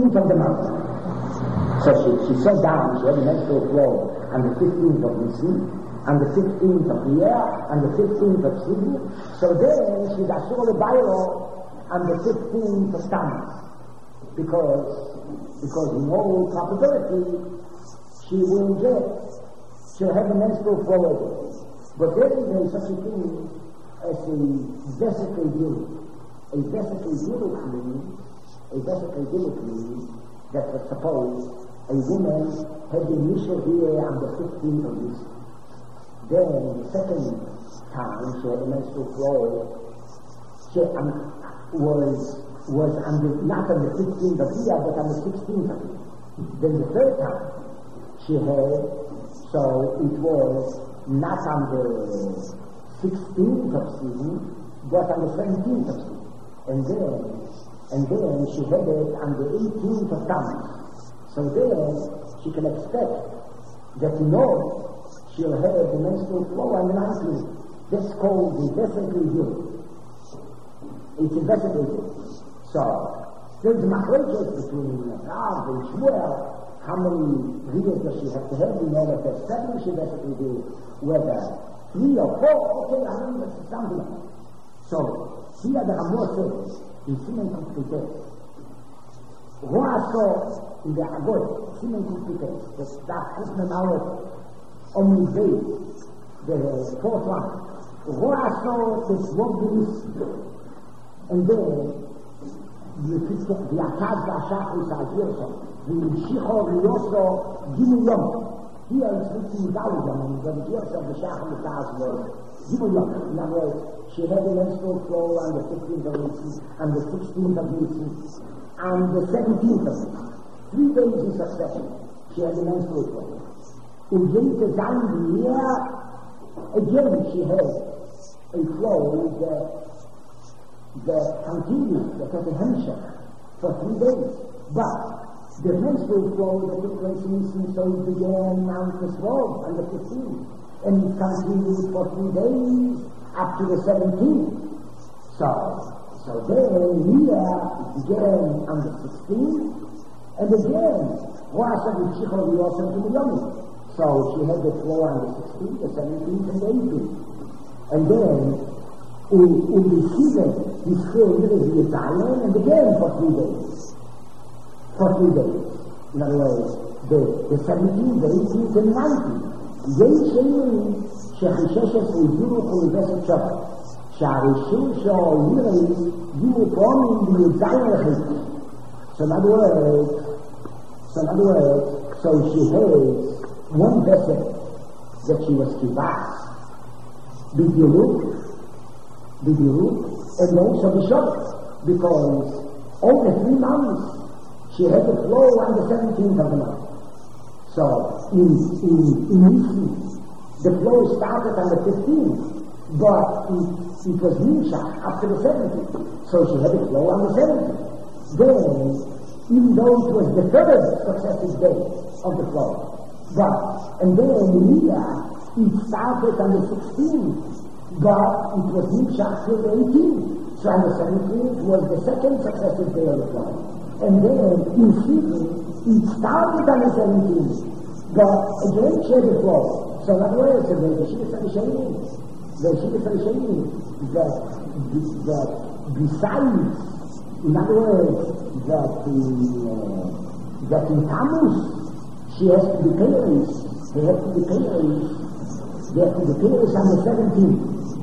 16th of the month. So she sat down, she had a menstrual flow on the 15th of Nisan, on the 15th of the year, on the 15th of Sivan. So then she's Asur L'Bayro on the 15th of Tammuz. Because in all probability she'll have a menstrual flow again. But there is such a thing as a vesical unit. A vesical unit means that suppose a woman had the initial year on the 15th of this. Then the second time she had a menstrual flow, she was not on the 15th of year, but on the 16th of year. Then the third time she had, so it was not on the 16th of Sivan, but on the 17th of Sivan. And then she had it on the 18th of Tammuz. So then she can expect that she'll have the menstrual flow on the 19th. That's called the vesical unit. It's a vesical unit. So there's a machlokes between Rav and Shmuel. How many years does she have to have in order to establish a vesical unit? Whether 3 or 4, okay, I mean, that's something like that. So here the Ramah says, in Simen Complicated, Roa saw in the Agod, Simen Complicated, the Daf Husman Aleph, Omni Vei, the fourth one, Roa saw the Svog and then the Akad Vashach is Azirso, the Shicho Rioso Gimuyom. Here it's written Gaudam, and the Azirso of the Shach and the Taz was Gimuyom. In other words, she had a menstrual flow on the 15th of Nisan, on the 16th of Nisan, and the 17th of Nisan. 3 days in succession, she had a menstrual flow. In the year, again she had a flow that continued, that had a hemshech for 3 days. But the menstrual flow that took place in Nisan, so it began on the 12th and the 15th, and it continued for 3 days up to the 17th. So then here it began on the 16th, and again, so she had the flow on the 16th, the 17th, and the 18th. And then in the season, he still lives in Italian, and again for 3 days. For 3 days. In other words, the 17th, the 18th, and the 19th. שחששת וידורו חולבסת שבת, שהראשון שהאוירים יהיו פרומים ביודעי לחלקי. So in other words, so she has one vessel that she was kibas, b'diruk, and also b'shabbat, because over 3 months she had the flow on the 17th of the month. So in Nisan, the flow started on the 15th, but it was Nimshach after the 17th. So she had a flow on the 17th. Then, even though it was the 3rd successive day of the flow, and then Leah, it started on the 16th, but it was Nimshach till the 18th. So on the 17th was the 2nd successive day of the flow. And then in Sivan, it started on the 17th, but again she had a flow. So in other words, the Shivas HaRishayim, that besides, in other words, that in Tammuz, she has to be parents. They have to be parents on the 17th.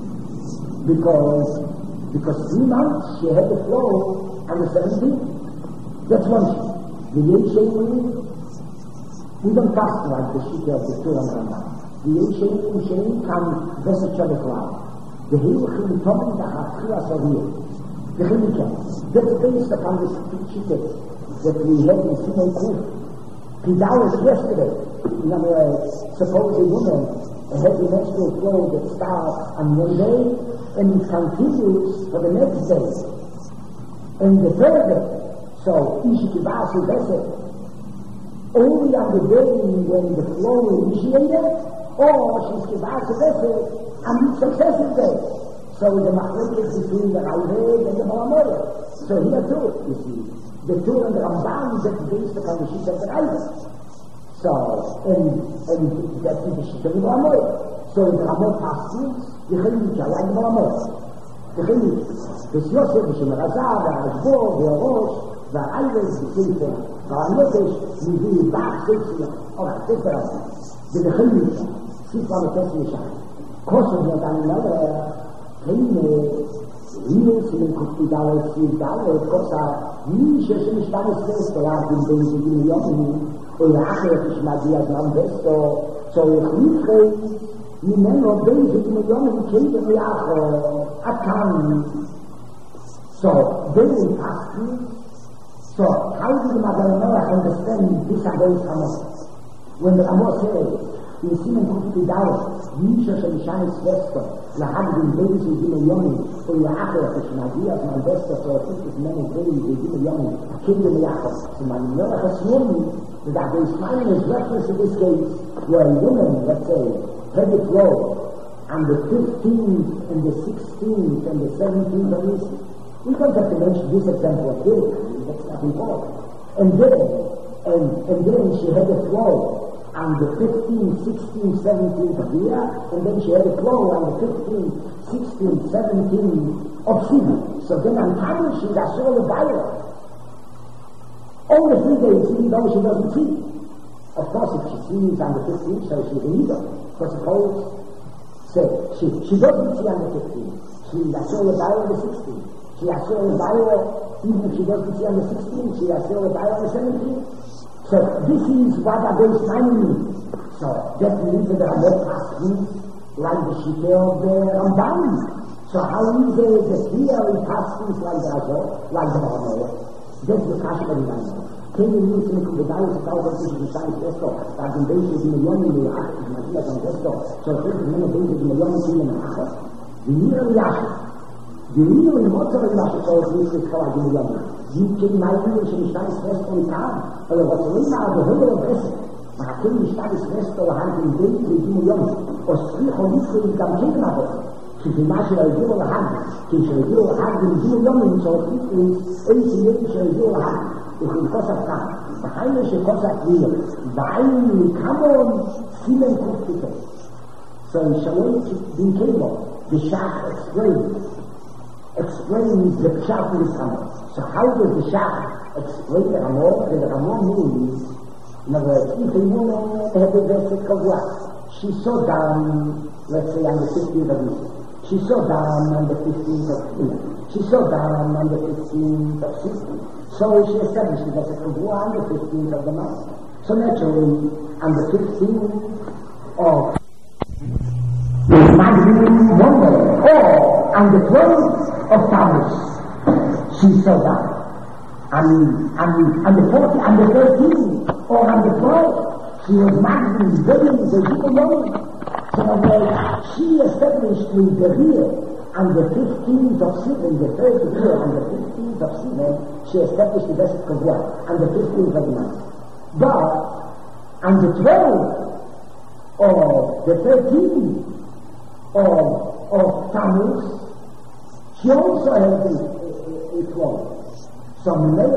Because 3 months she had the flow on the 17th. That's one thing. The Yeshayim, we don't pass like the Shita of the Torah Rambam. The Yeshayim can Vesat Shabbat Rav. The Hilchim Tomim Da'achia Savir. The Hilchim. That's based upon the Shita that we had in Simon Kuf. Pidawas yesterday. In other words, suppose a woman had the menstrual flow that starts on one day and it continues for the next day. And the 3rd day. So, Ishikibas Vesat. Only on the day when the flow initiated, or she's kibas vesel on each successive day. So the machlokes between the Ralved and the Malamora. So here too, you see, the Torah and the Ramban that based upon the Shita of the Rambam. So, and that is the Shita of the Ramah. So the Ramah passes, the Chilika, like the Ramah. The Chilika. The Yosef, the Shemer Azar, the Ashbor, the Rosh, the Ayres, the Sefer, the Anotesh, the Bach, the Sefer, the Chilika, Sifra, the Tesla, Kosov, the Another, Hine, Simen Kufidale, Sidale, Kosa, Nisha, Shemishtanis, Festo, Arkin, Benzikin, Yomin, Oyache, Shmadia, Zambesto, so Chlife, Nimeno, Benzikin, Yomin, Kate, Oyache, Akan. So, very fast. So, how did Magalanoach understand this against Amos? When the Amos said, in Simen Kufidale, Nisha, Shemishtanis, Festo, لحد البيت يجيب اليوم ويعقل في شمالية من بس تصرفت من البيت يجيب اليوم كل اللي يعقل ثم اليوم خسرني that the Ismail is reference in this case where women, let's say, had it low on the 15th and the 16th and the 17th of this, we don't have to mention this example of this, that's not important. And then she had it low on the 15th, 16th, 17th of the year, and then she had a flow on the 15th, 16th, 17th of Sivan. So then on time she's Asur Lebayra. Only 3 days, even though she doesn't see. Of course, if she sees on the 15th, so she's an Eva. Because suppose, say, she doesn't see on the 15th. She's Asur Lebayra on the 16th. She's Asur Lebayra, even if she doesn't see on the 16th, she's Asur Lebayra on the 17th. So this is what a base means. So that means that there are more passages like the Shita of the Ramban. So how is the theory passages like the Azor, like the Ramah? That's the Kasha of the Ramah. Can you use in the Dalis of Tauber to the Shai's Vesto, that in basis in the Yom in the Ach, in Matthias and Vesto, so this is many basis in the Yom in the Ach. The Nira Yasha. The Nira in Motzah Yasha, so it's this called in the Yom. You can imagine that she Shai's Vesto in Ta'am. אבל רוצים מהדהור לבסק, מחכים משתגס וסטו להנקים בית ויגימו יום, או ספיח או ניסוי גם כן מהדהור, שתימה שהגיעו להנק, כי שהגיעו להנק ויגימו יום למצורתית איזה ידע שהגיעו להנק, וכנכוס הפקם, בחיים שכוס הפקביר, בעין מכמון סימן קופתו. So Shalom bin Kemo, the Shach explains the Pshat in this Ramah. So how does the Shach explain the Ramah? The Ramah means, in other words, if a woman had a vested kavua, she saw down, let's say on the 15th of Nissan, she saw down on the 15th of Iyar, she saw down on the 15th of Sivan. So she established the vested kavua on the 15th of the month. So naturally, on the 15th of Monday, or on the 12th of Tammuz, she saw down. On the 14th, on the 13th, or on the 12th, she was married, building the people knowing. So she established in the year, on the 15th of Sivan, the third year, on the 15th of Sivan, she established the Vesed Kavua, on the 15th of the month. But, on the 12th, or the 13th, of Tammuz, she also has a flow. So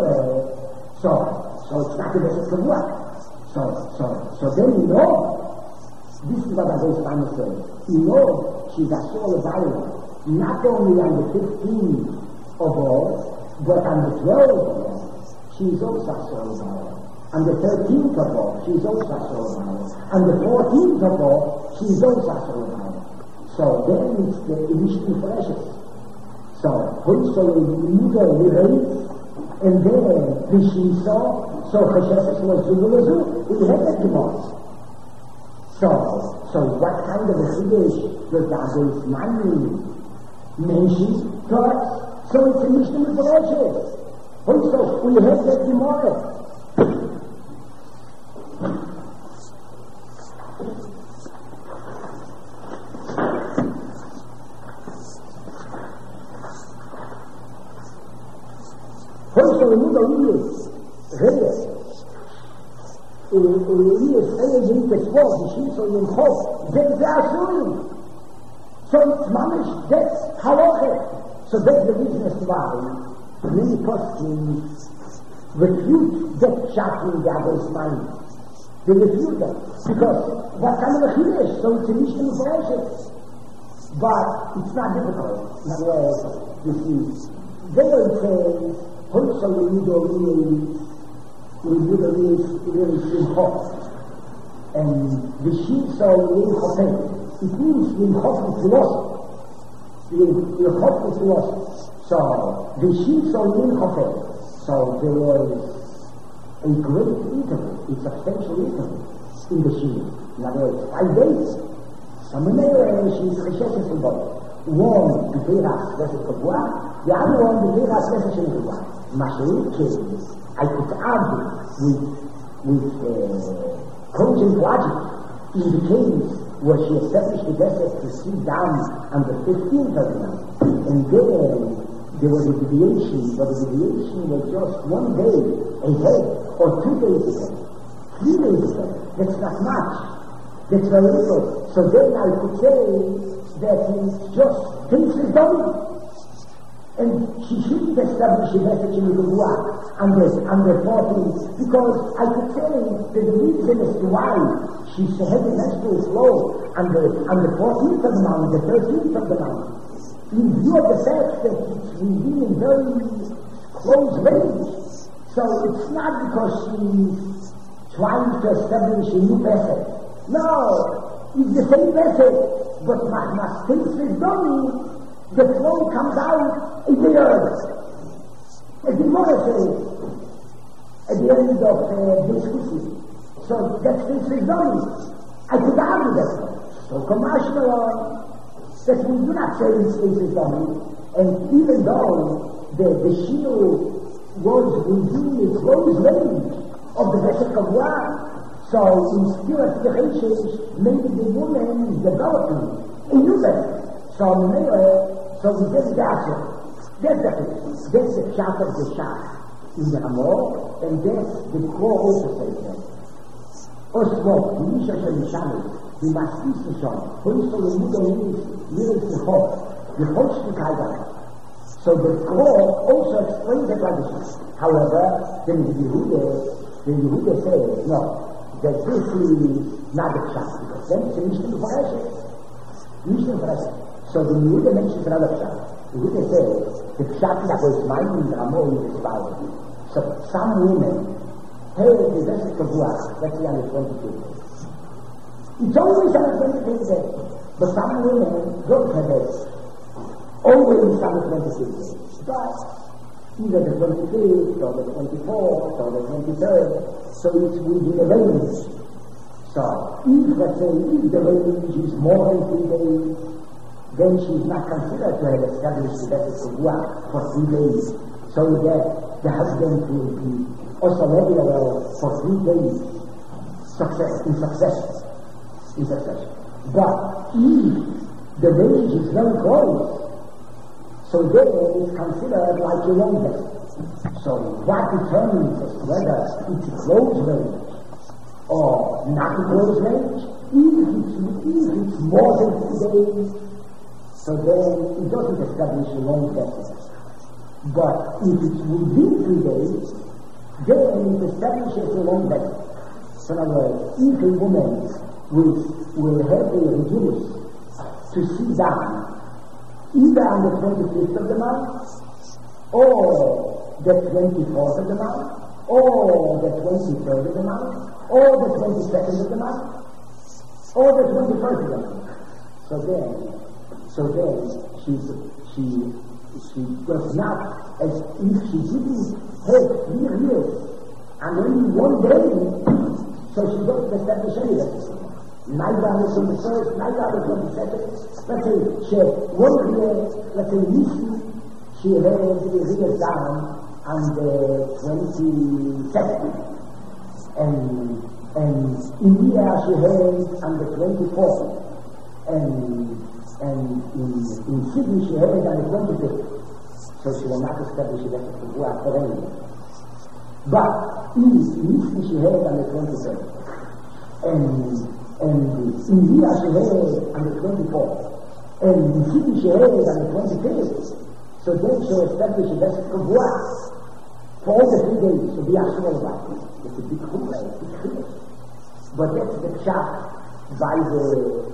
it's not the best of work. So then you know, this is what Rabbi Shlomo says. You know, she's Asur Lebayra, not only on the 15th of all, but on the 12th of all, she's also Asur Lebayra. On the 13th of all, she's also Asur Lebayra. On the 14th of all, she's also Asur Lebayra. So then it's the initial flashes. So also we raise, and then the Shisa, so Cheshes was Zulazu, we had that tomorrow. So what kind of a Chiddush does Rabbi Shlomo mention to us? So it's a Mishnah flashes. Also we had that tomorrow. Also, we need Elias, Elias, in the sword, the sheets on the hope, that's the Asurim. So it's mamish, that's halacha. So that's the reason as to why many poskim refute that shot in the other's mind. They refute that. Because what kind of a chiddush? So it's a mission for Eshet. But it's not difficult. In other words, you see, they will say, also we really simple. And the sheep so it means limchot philosophy. So the sheep so limchot. So there was a great interval, a substantial interval in the sheep. In other words, 5 days. So she's cheshes from both. One b'teras versus kavua, the other one b'teras versus shem kavua. Mashiach, I could argue with cogent logic in the case where she established the vessel to see down on the 15th of the month, and there was a deviation, but the deviation was just 1 day ahead, or 2 days ahead, 3 days ahead. That's not much. That's very little. So then I could say that it's just things is done. And she shouldn't establish a message in the Gevurah on the 14th, because I could say that the reason as to why she had the menstrual flow on the 14th of the month, the 13th of the month, in view of the fact that it's within a very close range. So it's not because she's trying to establish a new message. No, it's the same message, but Machmas is done. The flow comes out in the earth. As the Gemara says, at the end of this history. So that this is done. I could argue that. So Kamashma, that we do not say this is done. And even though the shield was within the close range of the Vesek of Ra, so in spirit the maybe the woman is developing a new Vesek. So we get that's the shot of the shot in the Amor, and that's the core also says that. Oswald, the Misha Shalishanis, the Mastis Mishon, Hoiso Lemudo Liris the Hof, the Hochstikaidan. So the core also explains the tradition. However, then the Yehuda says, no, that this is not the shot, because then it's a Mishnah Mepharashet. So the Yehuda mentions another shot. The Yehuda says, the shot that was minding the Amor in the Bible. So some women, hey, the best Kavua, that's the under 22 days. It's always under 22 days. But some women don't have it. Always under 22 days. But either the 25th, or the 24th, or the 23rd, so it's within the range. So if, let's say, if the range is more than 3 days, then she is not considered to have established the best Kavua for 3 days. So that the husband will be also regular for 3 days in succession. But if the range is very close, so then it's considered like a long day. So what determines as to whether it's a close range or not a close range? If it's more than 2 days, so then it doesn't establish a long vessel. But if it's within 3 days, then it establishes a long vessel. So in other words, if a woman will have a reduce to sit down either on the 25th of the month, or the 24th of the month, or the 23rd of the month, or the 22nd of the month, or the 21st of the month. So then she does not, as if she didn't have 3 years and only 1 day, so she doesn't establish any vessel. Neither on the 21st, neither on the 22nd. Let's say she had 1 year, let's say she had the years down on the 22nd. And India she had on the 24th. And in Sydney she had it on the 25th. So she will not establish a vessel to go after any. But in Sydney she had it on the 23rd. And in India she had it on the 24th. And in Sydney she had it on the 25th. So then she will establish a vessel to go. For all the 3 days, so be assured about it. It's a big chumrah, it's a big chumrah. But that's the pshat by the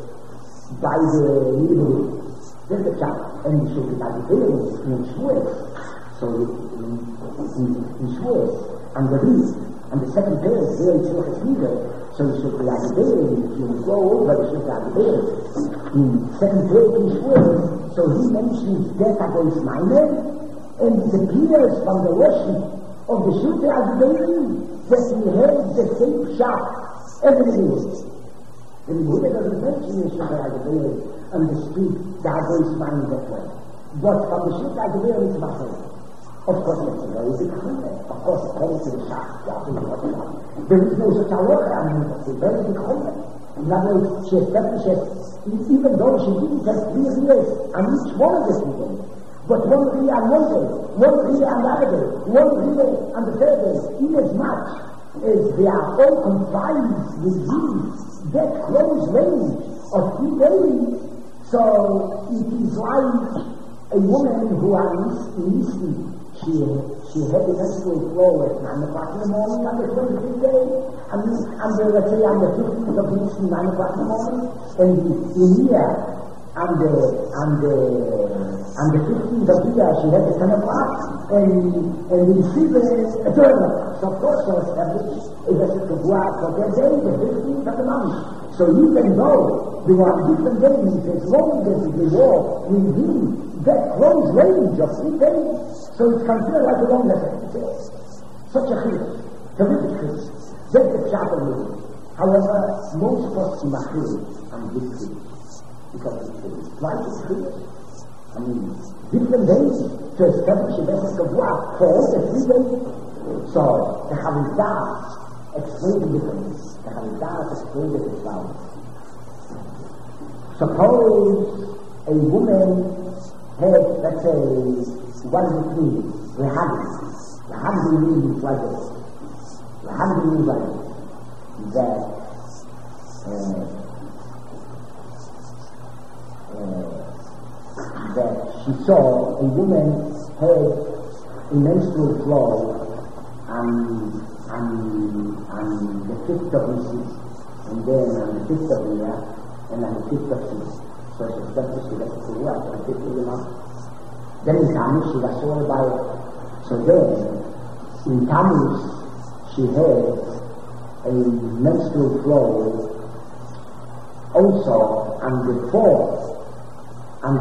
Hebrew. That's the pshat. And you should be by the Hebrew in Shavuos. So in Shavuos, and the Reef, and the second period, there is Shulchan Shmira. So you should be like the Hebrew. If you go over, you should be like the Hebrew. In second period in Shavuos, so he mentions that against Maimon, and it appears from the worship of the Shulchan Shmira that he had the same pshat every day. The Buddha doesn't mention the Shulchan Shmira and the speak the against Maimon that way. But from the Shulchan Shmira it's Machel. Of course, it's a very big chumrah. Of course, according to the Shach, there is no such a word. I mean, it's a very big chumrah. In other words, she establishes, even though she didn't have 3 years on each one of the 3 days, but 1 year on one day, 1 year on the other day, 1 year on the third day, inasmuch as they are all comprised within that close range of 3 days, so it is like a woman who listening. She had the menstrual flow at 9 o'clock in the morning on the 23rd day, and let's say on the 15th of each 9 o'clock in the morning, and the year on the 15th of the year she had the 10 o'clock, and the receiver at 12 o'clock. So of course she'll establish a vessel to go out for that day, the 15th of the month. So even though there are different days, as long as they walk within that close range of 3 days, so it's considered like a long lesson. Such a chiddush, terrific chiddush. That's the pshat of it. However, most poskim are chiddush on this chiddush, because it's twice as chiddush. I mean, different days to establish a vessel kavua for all the 3 days. So the Chalidah explains the difference. The Chalidah explains it as follows. Suppose a woman had, let's say, what does it mean? Lahadri. Lahadri means like this. Lahadri means like this. That she saw a woman had a menstrual flow on the 5th of Nisan, and then on the 5th of Iyar, and on the 5th of Shis. So she established the rest of the world on the 5th of the month. Then in Tammuz she was sorted by it. So then, in Tammuz she had a menstrual flow also on the 4th of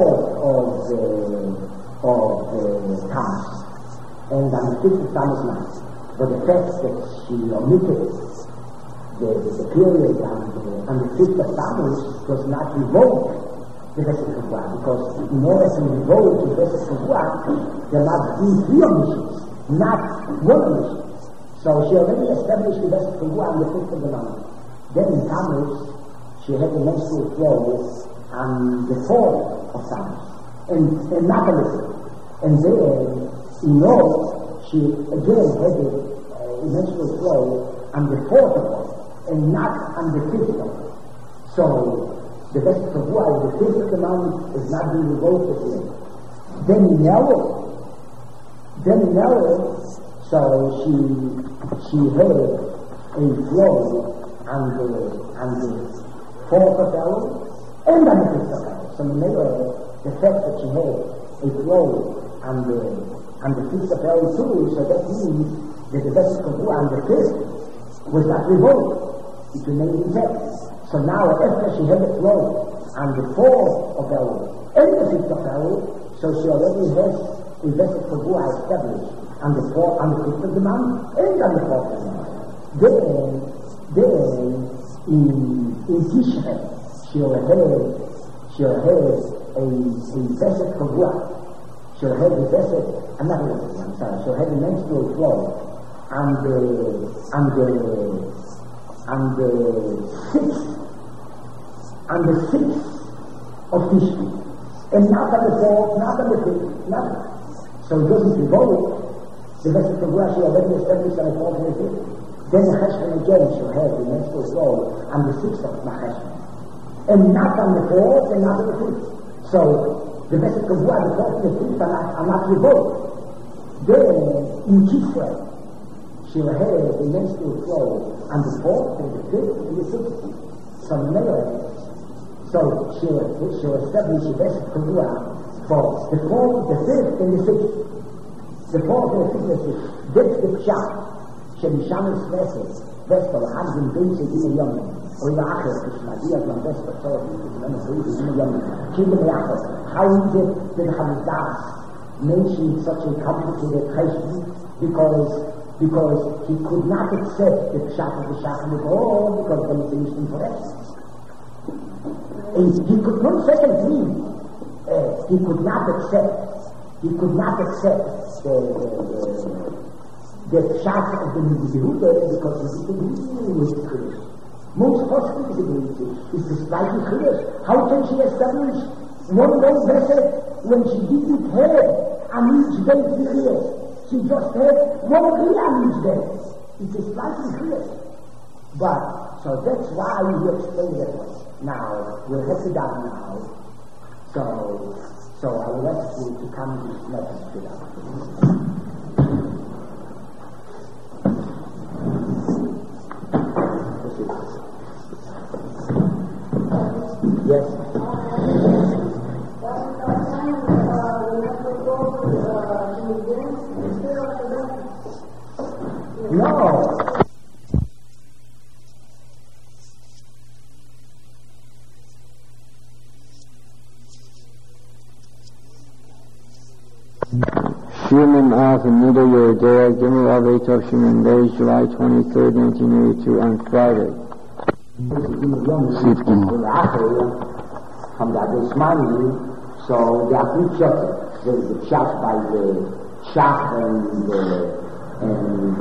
Tammuz, and on the 5th of Tammuz night. But the fact that she omitted the period on the 5th of Tammuz does not revoke the Vessel Kavua, because in order to revoke the Vessel Kavua, there must be 3 omissions, not 1 omission. So she already established the Vessel Kavua on the 5th of the month. Then in Tammuz, she had the menstrual flow on the 4th of Tammuz, and not a little. And then, she again had a menstrual flow on the 4th of August, and not on the 5th of August. So, the Vessel Kavua of the 5th of the month is not being revoked again. Then in Elul, so she had a flow on the 4th of Elul and on the 5th of Elul. So the fact that she had a flow on the 5th of Elul too, so that means that the Vessel Kavua on the 5th was not revoked. It remained intact. So now, after she had a flow on the 4th of Elul and the 5th of Elul, so she already has a Vessel Kavua established on the 5th of the month and on the 4th of the month. Then in Tishrei, she'll have a Vessel Kavua. She'll have the Vessel, she'll have a menstrual flow on the 6th of Tishrei, and not on the 4th, not on the 5th, nothing. So it doesn't revoke the Vessel Kavua she already established on the 4th and the 5th. Then the Cheshvan again she'll have the menstrual flow on the 6th of Cheshvan, and not on the 4th and not on the 5th. So the Vessel Kavua, the 4th and the 5th are not revoked. Then, in Kislev, she'll have the menstrual flow on the 4th and the 5th and the 6th. So she'll establish a best career for the 4th, the 5th, and the 6th. The 4th and the 5th and the 6th. That's the pshat. Shemishamis Vesel, Vesel, Hansen, Basic, in the Yemen. Or the Acher, Krishna, from Vesel, so in the Yemen. Kingdom Yaakov. How is it that Hamizdas mentioned such a complicated question? Because he could not accept the pshat of the Shach at all, because there is a mission for us. And he could not secondly, he could not accept the pshat of the Yehuda because he disagrees with the Chiddush. Most possibly disagrees is the slightly Chiddush. How can she establish one long vessel when she didn't have on each day 3 years? She just had 1 year on each day. It's a slightly Chiddush. But, so that's why we explain that way. Now, we'll have to down now. So I will ask you to come to this message to that. Yes. No. Human Alpha Nida Yeridea, Gimel Ave Tovshim Day, July 23rd, 1982, on Friday. From the Adesmani, so there are 3 chapters. There is the pshat by the Shach and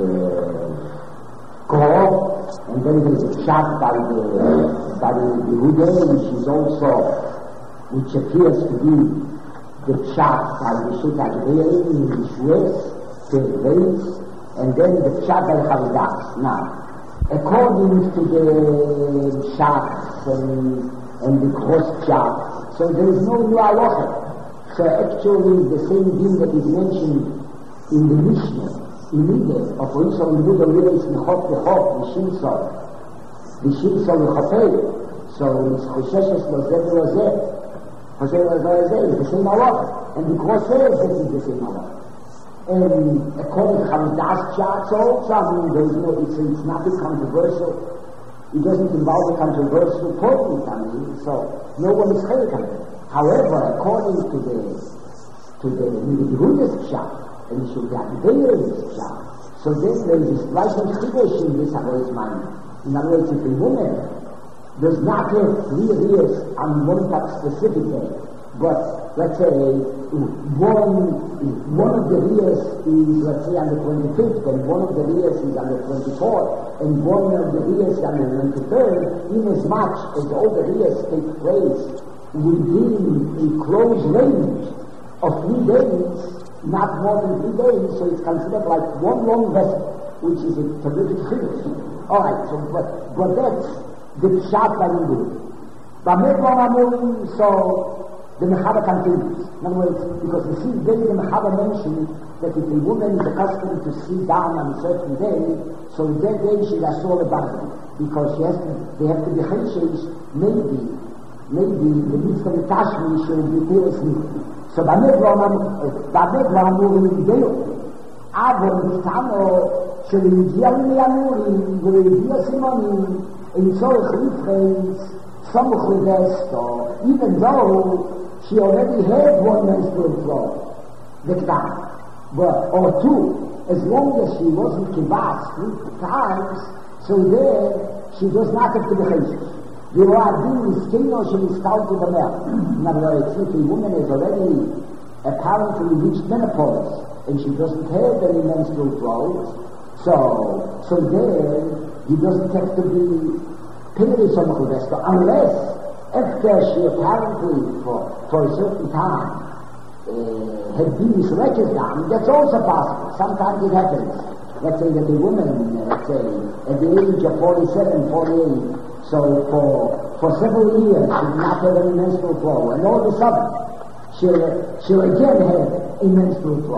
Korov, and then there is the pshat by the Yehuda, which appears to be the pshat by the Shita Geberim in the Shues, and then the pshat by the Chavidas. Now, according to the Shach and the cross pshat, so there is no new halacha. So actually the same thing that is mentioned in the Mishnah, in Ida, of Yisrael and Buddha Reis Mechot Bechot, the Shimsol L'Chotei. So it's Choshesh Lozeh Lozeh. Choshesh Lozeh is the same halacha. And the cross says that is the same halacha. And according to Chavidas pshat, so also, I mean, there is no, it's nothing controversial. It doesn't involve a controversial point, I mean, so no one is chaylik on it. However, according to the Yehuda's pshat, and Shulchan pshat, so then there is a slight chiddush in this Habayis mind. In other words, if a woman does not have 3 years on one specific day, but let's say one of the years is, let's say, on the 25th, and one of the years is on the 24th, and one of the years is on the 23rd, inasmuch as all the years take place within a close range of 3 days, not more than 3 days, so it's considered like one long vessel, which is a terrific chiddush. All right, so but that's the pshat by the so the Mechaba continues. In other words, because you see, then the Mechaba mentioned that if a woman is accustomed to sit down on a certain day, so that day she has all about it, because they have to be cheshish, maybe the mitzvah of Tashmi should be seriously. So במדבר אמורים דיוק, אבל נפתענו שלהגיע לימורים ולהגיע סימונים, אין צורך לפרץ, סמוך לבסטו, even though she already had one menstrual flow, or 2, as long as she wasn't kibas 3 times, so there she does not have to be cheshish. The Ra'adin is Kino Shemistal to the milk. In other words, if a woman is already apparently reached menopause and she doesn't have any menstrual flows, so there he doesn't have to be Pinari Somachudesta unless after she apparently for a certain time had been misregistered down. That's also possible. Sometimes it happens. Let's say that a woman, let's say, at the age of 47, 48, so for several years she did not have any menstrual flow, and all of a sudden she'll again have a menstrual flow.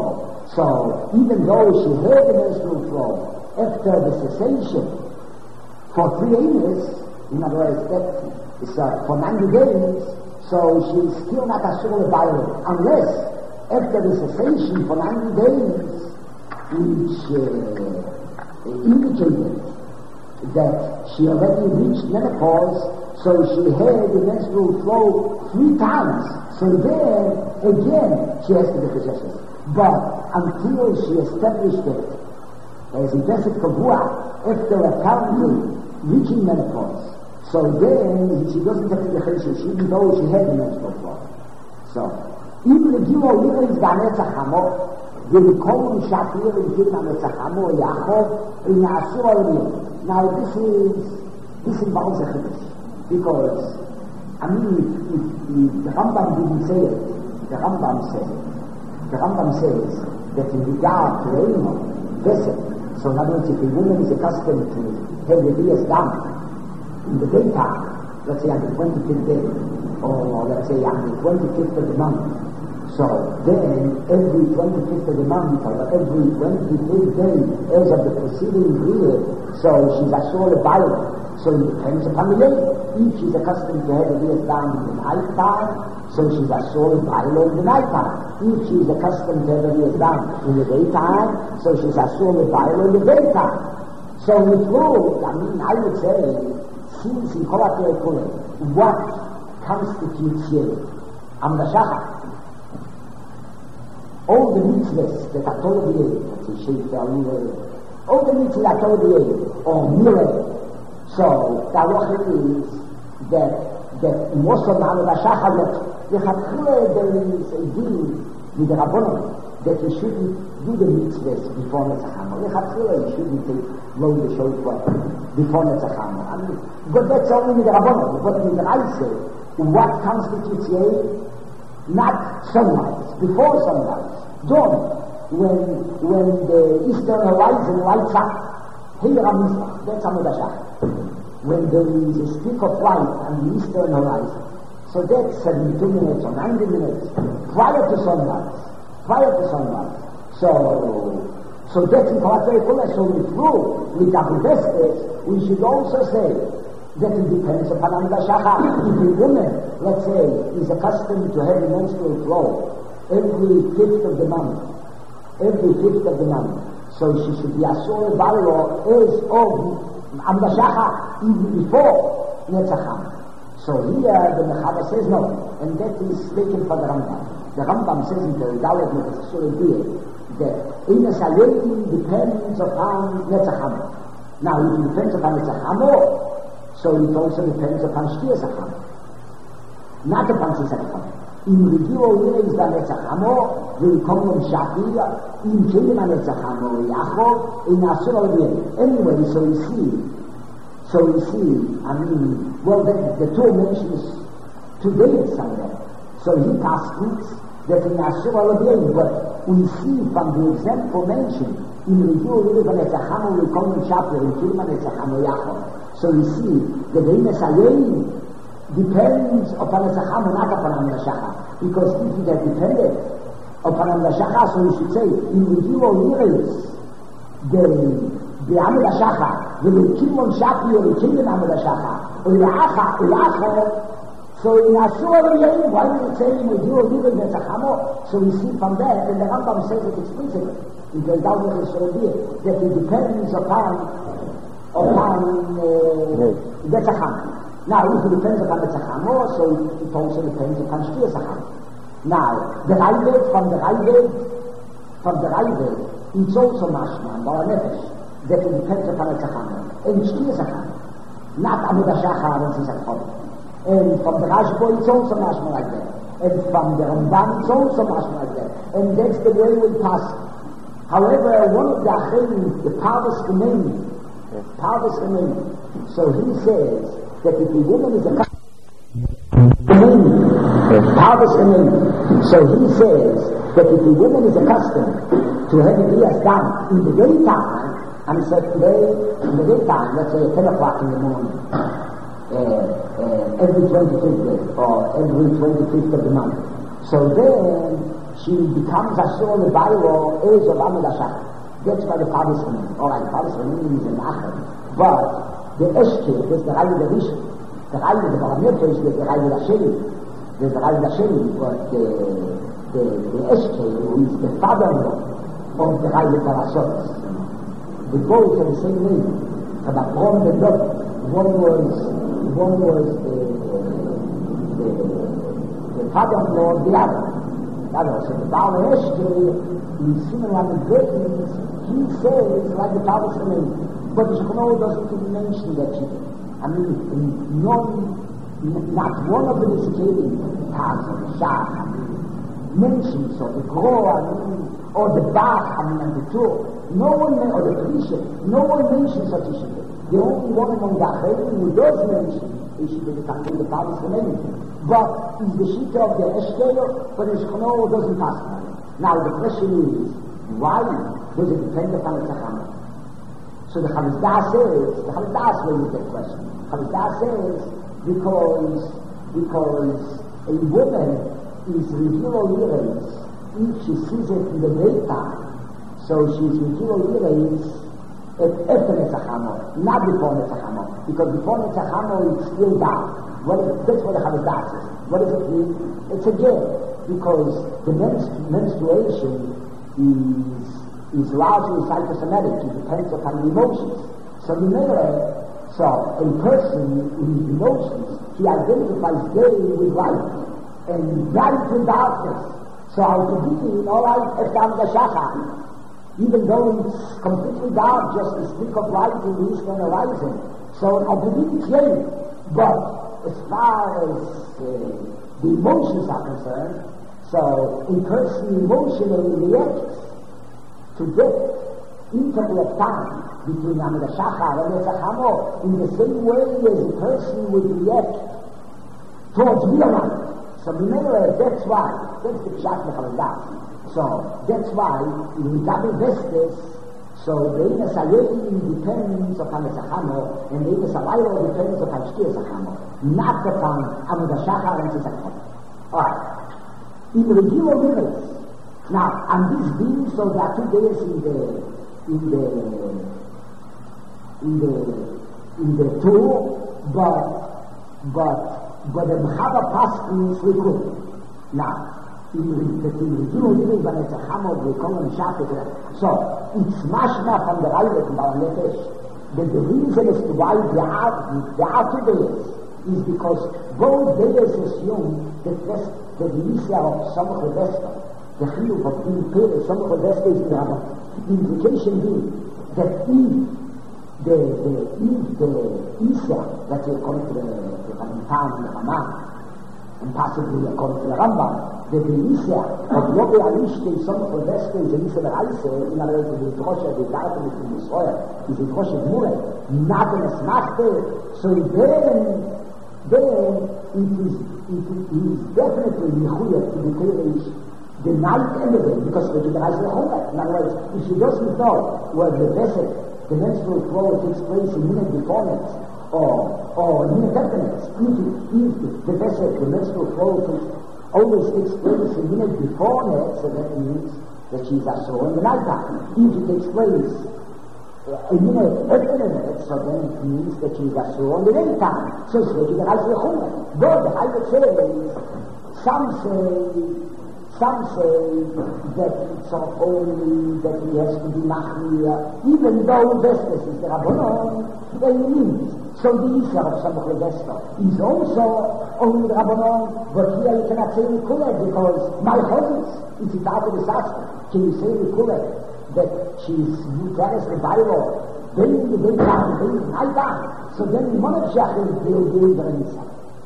So even though she had the menstrual flow after the cessation for 3 years, in other words, that is for 90 days, so she's still not assured violent unless after the cessation for 90 days, which indicated that she already reached menopause, so she had the menstrual flow 3 times. So then, again, she has to be possessed. But until she established it as a Beset Kavua, after apparently reaching menopause, so then she doesn't have to be Chesed, even though she had the menstrual flow. So, even the Gilo Yira is Ganetzach Hamo, the Rekolum Shapir in Gina Netzach Hamo, Yaakov, in Asur Alim. Now this involves a Chiddush, because, I mean, the Rambam didn't say it, the Rambam says that in regard to Reino, Beset, so in other words, if a woman is accustomed to have the Riyas done in the daytime, let's say on the 25th day, or let's say on the 25th of the month, so then every 25th of the month, or every 25th day as of the preceding period, so she's assured of violence. So it depends upon the day. If she's accustomed to have the Riyas done in the night time, so she's assured of violence in the night time. If she's accustomed to have the Riyas done in the daytime, so she's assured of violence in the daytime. So in the truth, I mean, I would say, since in Kolatei Kule, what constitutes here? Amdashachar. All the mitzvahs that are told of the all the mitzvahs that are told of the or mirror. So the halacha is that most of the Amdashachar, there is a deal with the Rabbanon that we shouldn't do the mitzvahs before Netzach Hamo. You shouldn't take load the shofar before Netzach Hamo. I mean, but that's only with the Rabbanon. But with the Raisa, what constitutes Yeh? Not sunrise, before sunrise, dawn, when the eastern horizon lights up. Here that's Amudashach. When there is a streak of light on the eastern horizon. So that's 72 minutes or 90 minutes prior to sunrise. So that's in Kolatei Kule. So with Abu Vestes, we should also say that it depends upon Amdashachar. If a woman, let's say, is accustomed to have a menstrual flow every 5th of the month, so she should be assured by law as of Amdashachar even before Netzach Hamo. So here the Mechaber says no, and that is taken for the Rambam. The Rambam says in the Dalet Mechaber that Eines Hayom depends upon Netzach Hamo. Now, if it depends upon Netzach Hamo, so it also depends upon Shtias Hamo, not upon Tzisach Hamo. In Regio is the Netzach Hamo, will come from Shafir, in Kelim Netzach Hamo, Yaakov, in Asur Alim. Anyway, so you see, I mean, well, the two mentions today somewhere. So he passes that in Asur Alim, but we see from the example mentioned, in Regio Netzach Hamo, will come from Shafir, in Kelim Netzach Hamo, Yaakov. So you see, the Eines Hayom depends upon Netzach Hamo, not upon Amdashachar. Because if it had depended upon Amdashachar, so you should say, in the Gilo Yiris, the Amdashachar, the Kimon Shapi, or the Kimon Amdashachar, or the Acha, so in Asur Alim, why do you say in the Gilo Yiris Netzach Hamo? So we see from that, and the Rambam says it explicitly, in the Dalma Yisrael, that it depends upon Netzach Hamo. Now, if it depends upon Netzach Hamo, so it also depends upon Shtias Hamo. Now, the Ravid, from the Ravid, it's also mashma, Bala Nefesh, that it depends upon Netzach Hamo, and Shtias Hamo, not Amudashachar and Tzisach Hamo. And from the Rashbo, it's also mashma like that. And from the Rambam, it's also mashma like that. And that's the way we pass. However, one of the Achim, the Parvus Gemini, so he says that if the woman is a so he says that if the woman is accustomed to having Riyas done in the daytime, and so today, in the daytime, let's say at 10 o'clock in the morning, every 25th day, or every 25th of the month, so then she becomes Asur Levairo as of Amud HaShachar. That's why the father's name. Alright, father's name is an Achad. But the Eshke, there's the Ravid Rishon. The Ravid, the Baramnefish, there's the Ravid Hashem. There's the Ravid Hashem, but the Eshke, who is the father-in-law of the Ravid Tarasot. They both have the same name. But from the dog, one was the father-in-law of the other. So the Baal Eshke, in similar greatness, he says like the father's name. But the Shekhinah doesn't even mention that she did. I mean, not one of them is stating Taz or the Shach, mentions, or the Gro, or the Bach, and the Tur. No one, or the Prisha, no one mentions such a shit. The only one among the Acherim who does mention is the father's name. But is the shit of the Eshkeyo, but the Shekhinah doesn't pass on it. Now the question is, why does it depend upon the Tzachama? So the Chavizdah says, raises that question. Chavizdah says, because a woman is Revilo Yireis if she sees it in the daytime. So she's Revilo Yireis at after Netzachamo, not before Netzachamo. Because before Netzachamo it's still dark. That's what the Chavizdah says. What does it mean? It's a gale. Because the menstruation is largely psychosomatic. It depends upon the emotions. So a person in his emotions, he identifies day with light and night with darkness. So how to be, all right, after Amud HaShachar, even though it's completely dark, just a streak of light in the eastern horizon. So how to be clear. But as far as the emotions are concerned, so a person emotionally reacts to death interval of time between Amud HaShachar and Netzachamo in the same way as a person would react towards real life. So remember, that's the Pshat Mechavizdah. So that's why in double Vestes, so the Eines Hayom depends upon Netzachamo and the Eines Halaylo depends upon Shkia Tzachamo, not upon Amud HaShachar and Tzachamo. Alright. In Regilo Miris. Now, on this being, so there are 2 days in the tour, but the Mechava Paskin is recruited. Now, in Regilo Miris, when it's a Hamod, we call them Shafet. So, it's mashma from the Ravid and Baal Nefesh that the reason as to why there are 2 days is because both days assume that the Nisya of Samach Vesta, the Chiyuv of being paid as Samach Vesta is the Rabbah. The implication being that if the Isya, that's according to the Ramban and the Ramah, and possibly according to the Rambam, that the Isya of Yobe Alishke Samach Vesta is an Isya B'Aisa, in other words, the Drosha, the Garten in Israel, is a Drosha Mure, not an Asmachte, so then it is definitely Mechuyah to be Teresh the night and the day, because we do the Reis Lechomet. In other words, if she doesn't know where the vessel, the menstrual flow takes place in minute before next, or minute after next, if the vessel, the menstrual flow always takes place in minute before next, so that means that she's Asur in the night time. If it takes place a minute after the minute, so then it means that she's Asur in the daytime. So it's really the Reis Lechomet. But I would say, some say that it's only that he has to be Machmir, even though Vestes is the Rabbanon, they mean. So the Isra of Samach Vesta is also only the Rabbanon, but here you cannot say Nikulek because Malchozis is it out of the Sastra. Can you say Nikulek that she's Muteres the Bible, then in the daytime, then in the night time? So then Monachach will give the Isra.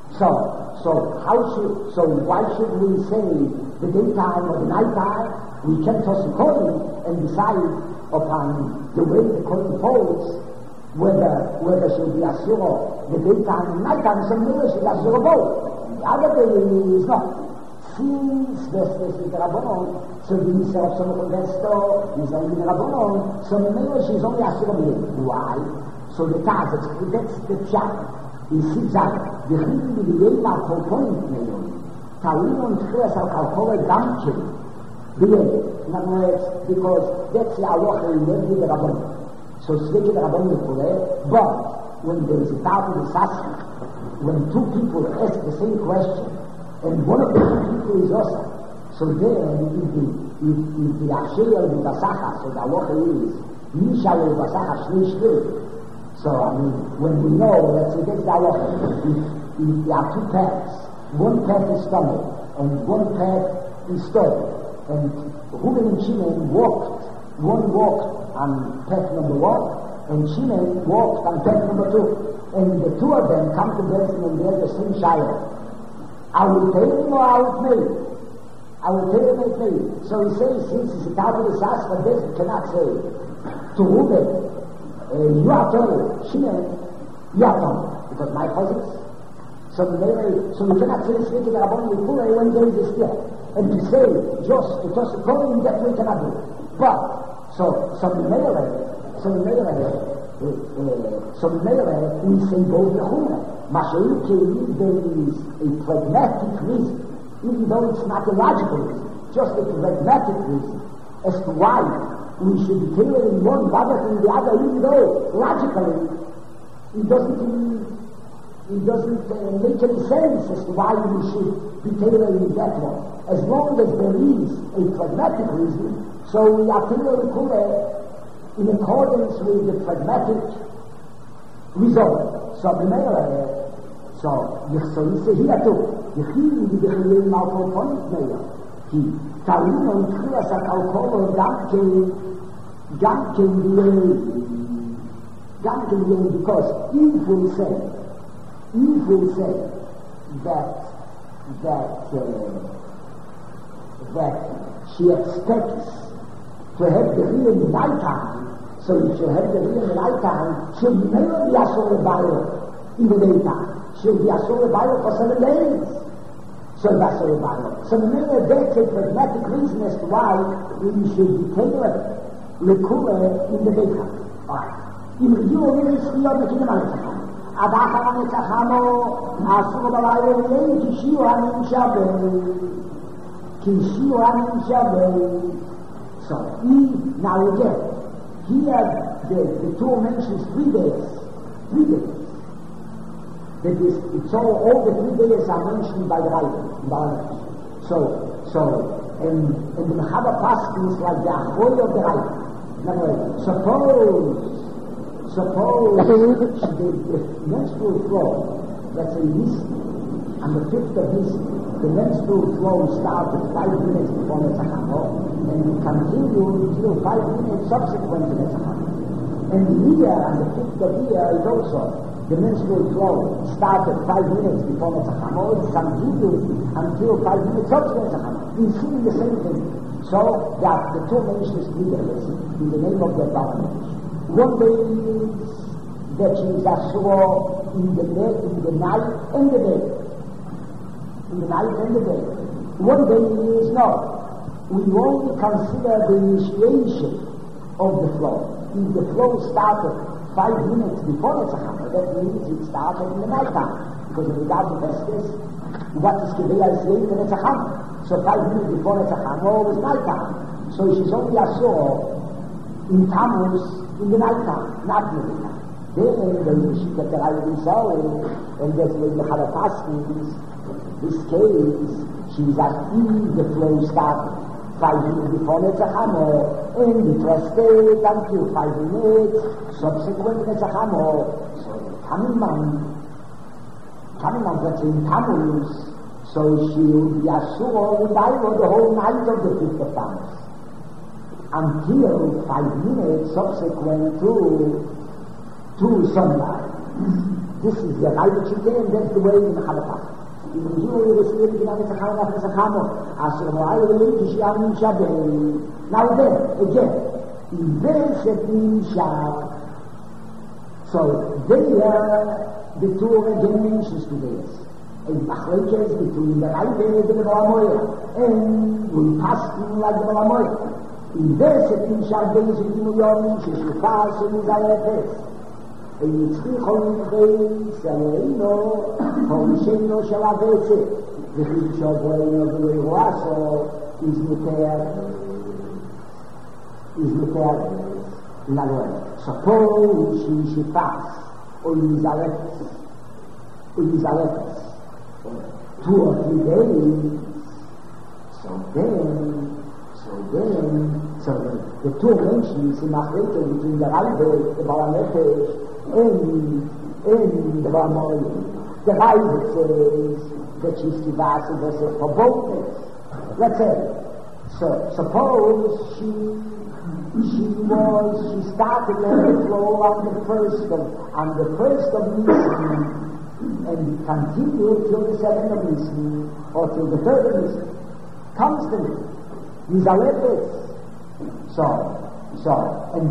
So why should we say the daytime or the nighttime? We can toss a coin and decide upon the way the coin falls whether she'll be Asura the daytime and nighttime. Some will she'll be Asura both. The other day is not. Since Vestes is the Rabbanon, so the Isra of Samach Vesta is only the Rabbanon, so maybe she's only Asura both. Why? So the Taz, that's the Pshat. In Sitzak, the Chilin B'Yei Mal Kolponim Pnei Tawin und Chres al Kalkole Damchen, In other words, because that's the halacha in every Rabban. So Sveki the Rabban Yekule, but when there is a doubt in the Sassi, when two people ask the same question, and one of the two people is Osa, so then if the Ashaya of the Basacha, so the halacha is, Misha of the Basacha Shnei Shvei. So, when we know, let's say that's the halacha, if there are two paths, one path is stomach, and one path is stomach, and Reuben and Shimon one walked on path number 1, and Shimon walked on path number 2, and the two of them come to Bethlehem and they're the same child. I will tell him or I will pay. I will tell him or pay. So he says, since it's a type of the Sas, but this cannot say to Reuben, you are told, Shimon, you are told, because my cousins. So we cannot say this to the Rabban Yekule when there is a step. And to say, just according that we cannot do. But, so the Meireh, we say both the Chumrah. Mashiach, there is a pragmatic reason, even though it's not a logical reason, just a pragmatic reason as to why we should be tailoring one rather than the other, even though logically it doesn't make any sense as to why we should be tailoring that one. As long as there is a pragmatic reason, so we are tailoring Kula in accordance with the pragmatic result. So the Meireh, so you say here too, you feel the Bechayim Alcohol Point Meireh. Tarim and Tchilas Alcohol Gamken because if we say that she expects to have the real in the nighttime, so if she has the real in the nighttime, she'll never be asur Bible in the daytime. She'll be asur Bible for 7 days. So that's asur Bible. So the main that's a pragmatic reason as to why we should be tailored lekula in the daytime. Alright. If you really see on the kingdom of Tzachamo, Adacham Tzachamo, asur Bible, Kishiu Hanim Shabbat. So, now again, here the Torah mentions 3 days. That is, it's all the 3 days are mentioned by the Bible. So, and the Mechaba Paskin is like the Ahoy of the Bible. In other words, suppose the menstrual flow, let's say on the 5th of Nisan, the menstrual flow started 5 minutes before Netzachamo, and continue until 5 minutes subsequent to Netzachamo. And here, on the 5th of year, is also the menstrual flow started 5 minutes before Netzachamo, and continued until 5 minutes subsequent to Netzachamo. We see the same thing. So that the two mentions leaders in the name of the government. One day is that she is asur in the night and the day. In the night and the day. One day is no. We only consider the initiation of the flow. If the flow started 5 minutes before Netzachamo, that means it started in the night time. Because in regard to Vestes, what is Keveya is late in Netzachamo. So 5 minutes before Netzachamo was night time. So she's only asur in Tammuz in the night time, not in the daytime. Then the Yishik that I will say, and that's when the Halapaskins, this case, she's at the flow started 5 minutes before Netzachamo, and it was stayed until 5 minutes subsequent to Netzachamo. So coming on, that's in Tammuz, so she will be asur the Bible the whole night of the 5th of Tammuz, until 5 minutes subsequent to sunrise. This is the right Chicken, and that's the way in the Halacha. If you do this, you will be Netzachamo after Netzachamo. Asur Bible, Kishiu Shabbat. Now then, again, in Beset Nisha, so the Torah again mentions to this. In Machlekes between the Raive and the Balamoya, and we pass in like the Balamoya. In Beset Nisha, Beset Yom, Sheshufas, and Zayefes. And it's 3 holy days, Saleino, Holisheno Shalavese. וחידוש הבואים ולא עשו is יותר נלוה. Suppose she pass or Elizabeth 2 or 3 days, so the two mentions in Machete between the Raibe, the Balanefesh, and the Balamoy. The Raibe says that she's Tivasi versus for boldness. Let's say, so suppose she started on the floor on the first of Nisan, and continued till the second of Nisan, or till the third of Nisan, constantly. Elizabeth. So, and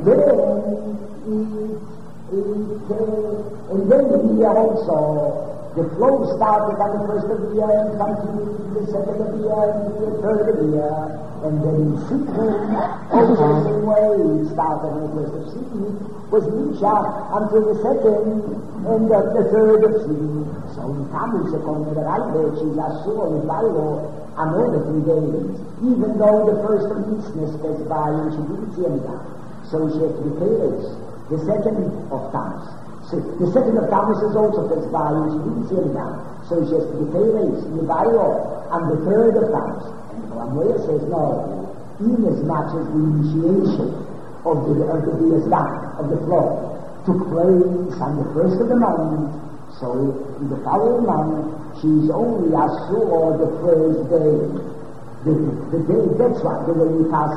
then the year also, the flow started on the first of the year and continued to the second of the year and the third of the year, and then in sequence, also the same way it started on the first of sequence, was Misha until the second and the third of sequence. So in Tammuz, according to the Raibe, she's Asur and Bailo, another 3 days, even though the first of Nissan specified and she didn't see anything. So she had to be paid. The second of Tammuz. So the second of Tammuz is also specified and she didn't see anything. So she has to be paid in the Bailo, and the third of Tammuz. And the Ramoya says, no, even as much as the initiation of the flow took place on the first of the month, so in the following month, she's only Asur the first day. The day, that's what, the way we pass.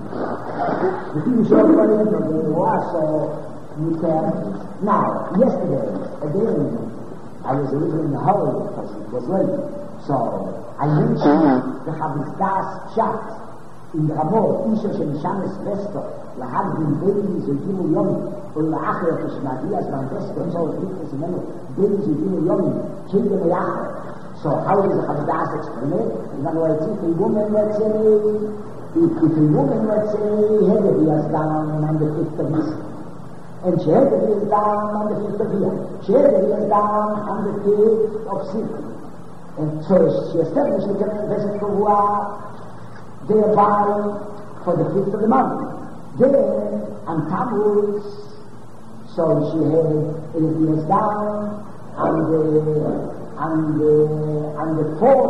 Now, yesterday, again, I was a little in a hurry because it was late. So, I mentioned the Chavizdas Pshat in the Ramot, Isha Shemishanes Vesper, Lahabdin Beis Ujimu Yomi, ולאחר כשמגיע זמן דסקו, so it means in days within a young kingdom of So how does the Chavizdas explain it? In other words, if a woman, let's say, had a year's down on the 5th of Nisan, and she had a year's down on the 5th of Iyar, she had a year's down on the 5th of Sivan, and so she established the Knesset Kavua thereby for the 5th of the month. Then, on Tammuz, so she had a year's down on the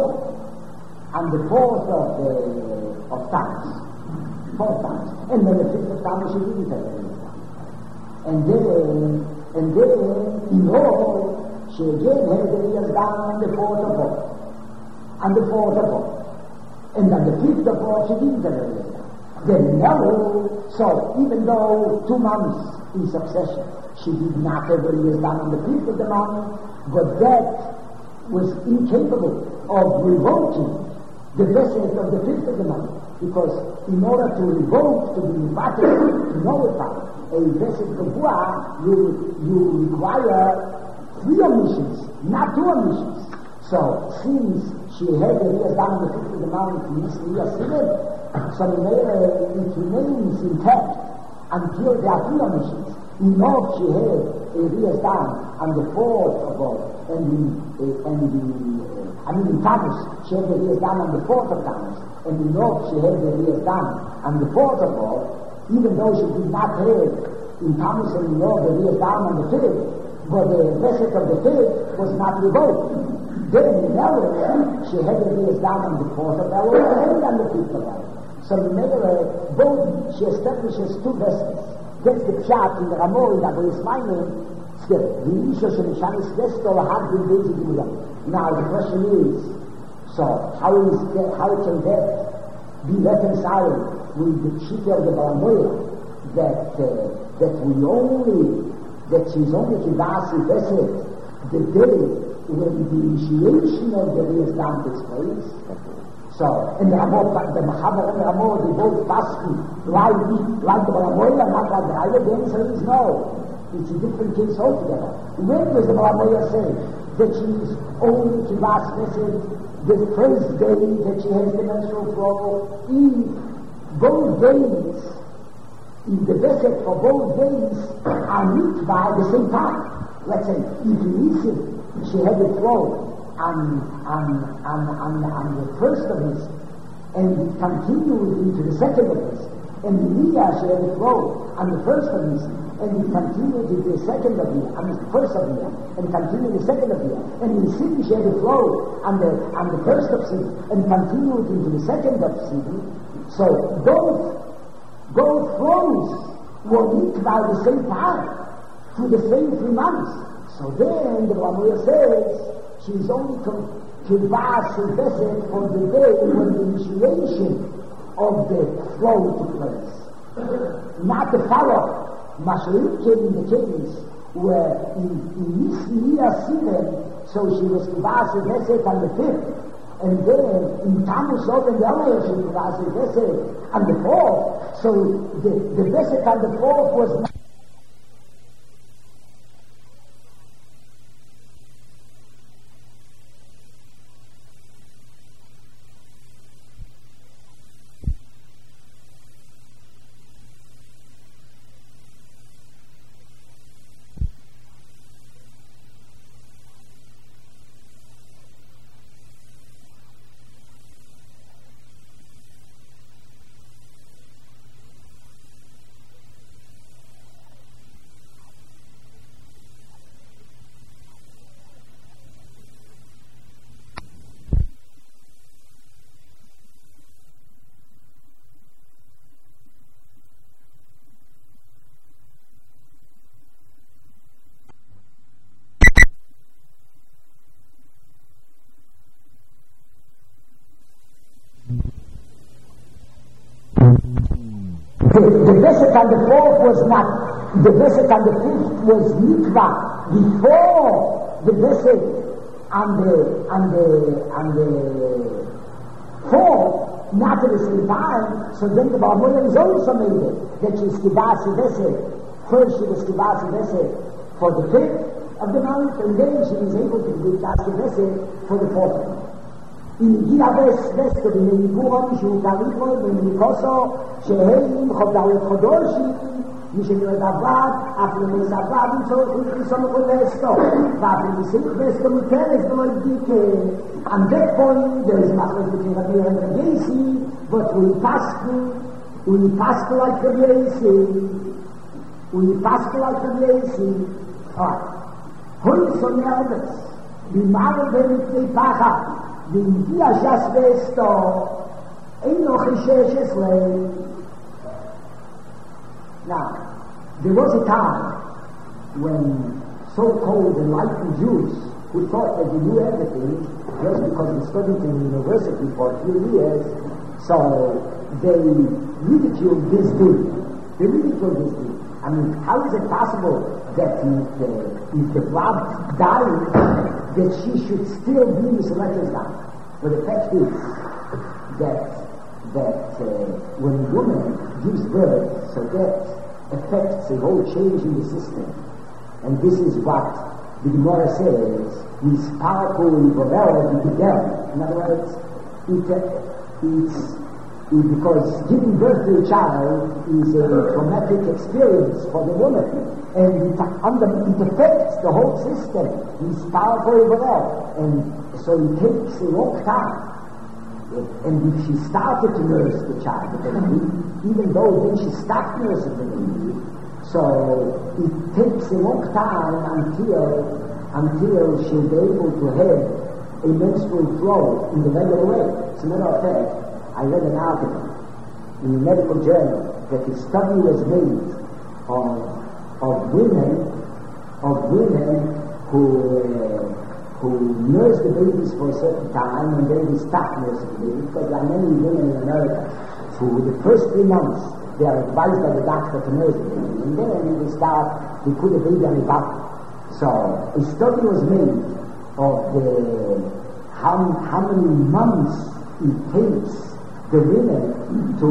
4th of Tammuz. 4th Tammuz. And then the 5th of Tammuz she didn't have it. And then, in all, she again had the years down on the 4th of August. On the 4th of August. And on the 5th of August she didn't have it. Then now, so even though 2 months in succession, she did not have the years down on the 5th of the month, but that was incapable of revoking the vessel of the 5th of the month, because in order to revoke, to be invited, to nullify a vessel kavua, you require 3 omissions, not 2 omissions. So since she had the years down on the 5th of the month in this year Sivan, so it remains intact until there are 3 omissions. Enough she had a years down on the 4th of August, in Tammuz, she had the years down on the 4th of Tammuz, and in North she had the years down on the 4th of August, even though she did not have in Tammuz and in North the years down on the 5th, but the vessel of the 5th was not revoked. Then in Elul, she had the years down on the 4th of Elul and on the 5th of Elul. So in Elul, both she establishes 2 vessels. That's the Pshat in the Ramor, in the Abu Ismail, still, the Isha Shemishanis Vestor had been busy with them. Now the question is, so how can that be reconciled with the Shita of the Baramoya that she's only Kivasi Vesed the day when the initiation of the Riyazdan takes place? So, in the Ramor, the Machaber and the Ramor, they both fasting like the Baramoya, not like the Raya. The answer is no. It's a different case altogether. When does the Baramoya say that she is only Kivas Vesed the first day that she has the menstrual flow? In both days, in the Vesed for both days are met by the same time. Let's say, if Nisan she had the flow and the first of this, and it continued into the second of this. And Leah, she had a flow on the first of this, and it continued into the second of Leah, and the first of Leah, and continued the second of Leah. And in Sidon, she had a flow on the first of Sidon, and continued into the second of Sidon. So both flows were linked by the same time through the same 3 months. So then the Ramoya says she's only Kivas Shebeset for the day when the initiation of the flow took place. Not the follow-up. Masharim came in the case where in Nisriya Sivan, so she was Kivas Shebeset on the 5th, and then in Tammuz Ov and the other she was Kivas Shebeset on the 4th. So the Beset on the 4th was not the Beset on the 4th was not, the Beset on the 5th was Mikvah before the Beset on the 4th, not at the same time. So then the Barmoya is also made it, that she's Kivas Beset. First she was Kivas Beset for the 5th of the month, and then she was able to be Kivas Beset for the 4th month. אם גילה בסבסטו בניגורם שהוא תאריך לו בניקוסו שהם חודאו חודושי מי שנראה דבר אפילו מסעבר בצורך לחיסום הכל בסטו ואפילו מסעיך בסטו מותרס ולא ידיקה on that point there is nothing between Rabbi and Rabbi Yossi but we passed like Rabbi Yossi alright who is so nervous we marry them with the pacha והגיע שהסבסטו אינו חישש אצלי. Now, there was a time when so-called enlightened Jews who thought that they knew everything just because they studied in the university for a few years, so they ridiculed this deed. I mean, how is it possible that if the blood died, that she should still be Miselected God? But the fact is that when a woman gives birth, so that affects a whole change in the system. And this is what the Gemara says, is powerful in Bovel and Bidel. In other words, it's because giving birth to a child is a traumatic experience for the woman, and it affects the whole system. It's powerful over there, and so it takes a long time. And if she started to nurse the child, even though then she stopped nursing the baby, so it takes a long time until she'll be able to have a menstrual flow in the regular way. As a matter of fact, I read an article in a medical journal that a study was made of women who nurse the babies for a certain time and then they stop nursing the baby, because there are many women in America who the first 3 months they are advised by the doctor to nurse the baby, and then they put the baby on a bottle. So a study was made of how many months it takes the women to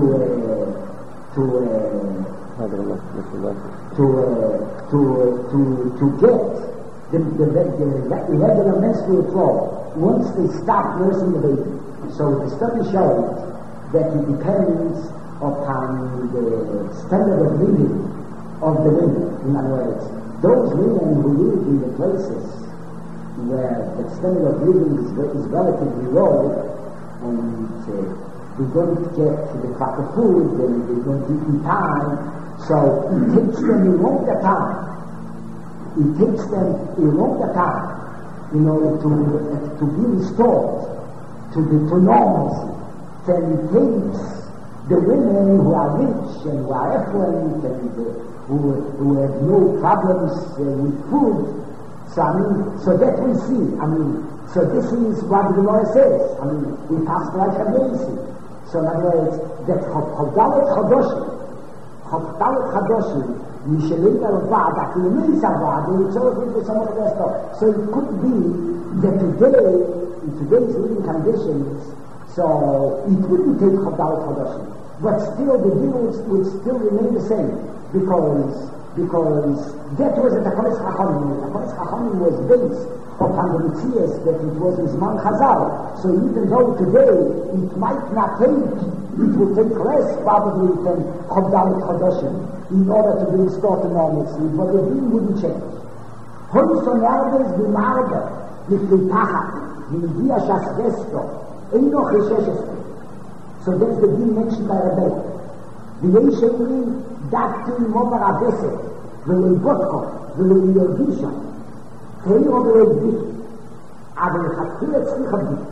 get the regular menstrual flow once they stop nursing the baby. So the study showed that it depends upon the standard of living of the women. In other words, those women who live in the places where the standard of living is relatively low, and they don't get the proper food, and they don't eat in time, so it takes them a longer time. It takes them a longer time in order to be restored to normalcy than it takes the women who are rich and who are affluent and who have no problems with food. So that we see. So this is what the Gemara says. We pass like a mercy. So in other words, that Chavdalet Chadoshim, Mishelina Ravad, Akilumim Savad, and it's all good with some of the rest of. So it could be that today, in today's living conditions, so it wouldn't take Chavdalet Chadoshim. But still, the deal would still remain the same, because that was at the Kodesh Chachamim. The Kodesh Chachamim was based upon the Mitzias that it was in Zman Chazal. So even though today it might not take, it will take less probably than Chavdalet Chadoshim in order to be restored to normalcy, but the deal wouldn't change. Hoyson Erbes B'Marga, Lifli Tachat, V'Idia Shasvesto, Eino Chesheshesto. So there's the deal mentioned by Rebbe. V'Yeisheni Dati Mobar Aveset, V'Lei Botko, V'Lei Yodisha, Tei Oberei B'Dik, אבל לכתחילה צריך הבדיק.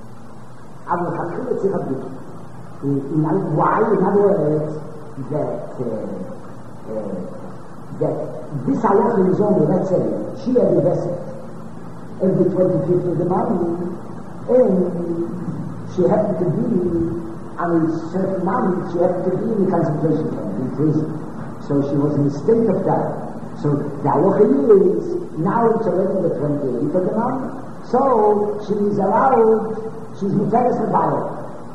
Why? In other words, that this halacha is only, let's say, she had invested every 25th of the month, and she happened to be on a certain month, she happened to be in the concentration camp, in prison. So she was in a state of that. So the halacha is, now it's already the 28th of the month, so she's allowed, she's muteres lebayot.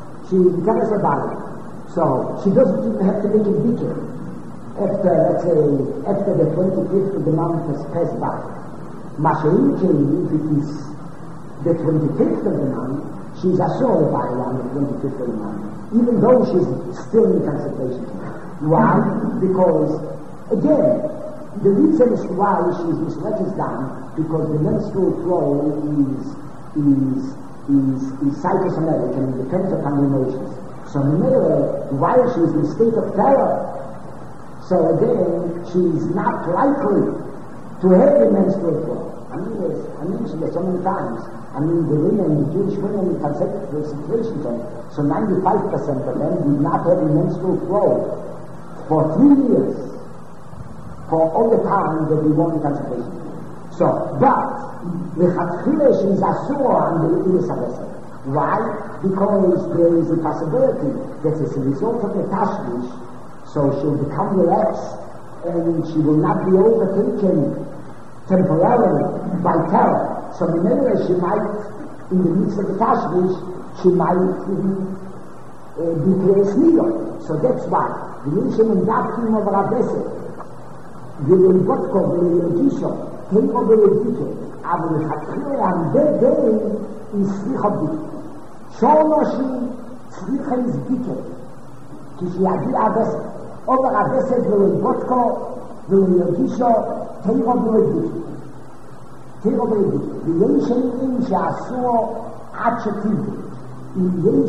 So she doesn't even have to make a bikkur after, let's say, after the 25th of the month has passed by. Masharinke, if it is the 25th of the month, she's asur lebayot on the 25th of the month, even though she's still in concentration camp. Why? Because, again, the reason is why she's misletters down, because the menstrual flow is psychosomatic and depends upon the emotions. So in the middle, while she's in a state of terror, so again, she's not likely to have a menstrual flow. I mentioned it so many times. The women, the Jewish women in concentration camp, so 95% of them did not have a menstrual flow for 3 years, for all the time that we were in concentration camp. So, but the Chatchila is asur on the Ilis HaVesed. Why? Because there is a possibility that as a result of the tashmish, so she'll become relaxed and she will not be overtaken temporarily by terror. So in many ways she might, in the midst of the tashmish, she might be placed needle. So that's why the nation in that team of Rabbeset, the Botko, the Yodisho, came over the Dike, אבל לכתחילה הרבה דברים היא סליחה בדיקה. שורלושי סליחה יזביקה, כשיגיע הבסת, עובר הבסת ולבודקו ולירגישו, תירו בלבדיקה. ויש שנים שעשו עד שתיבו. אם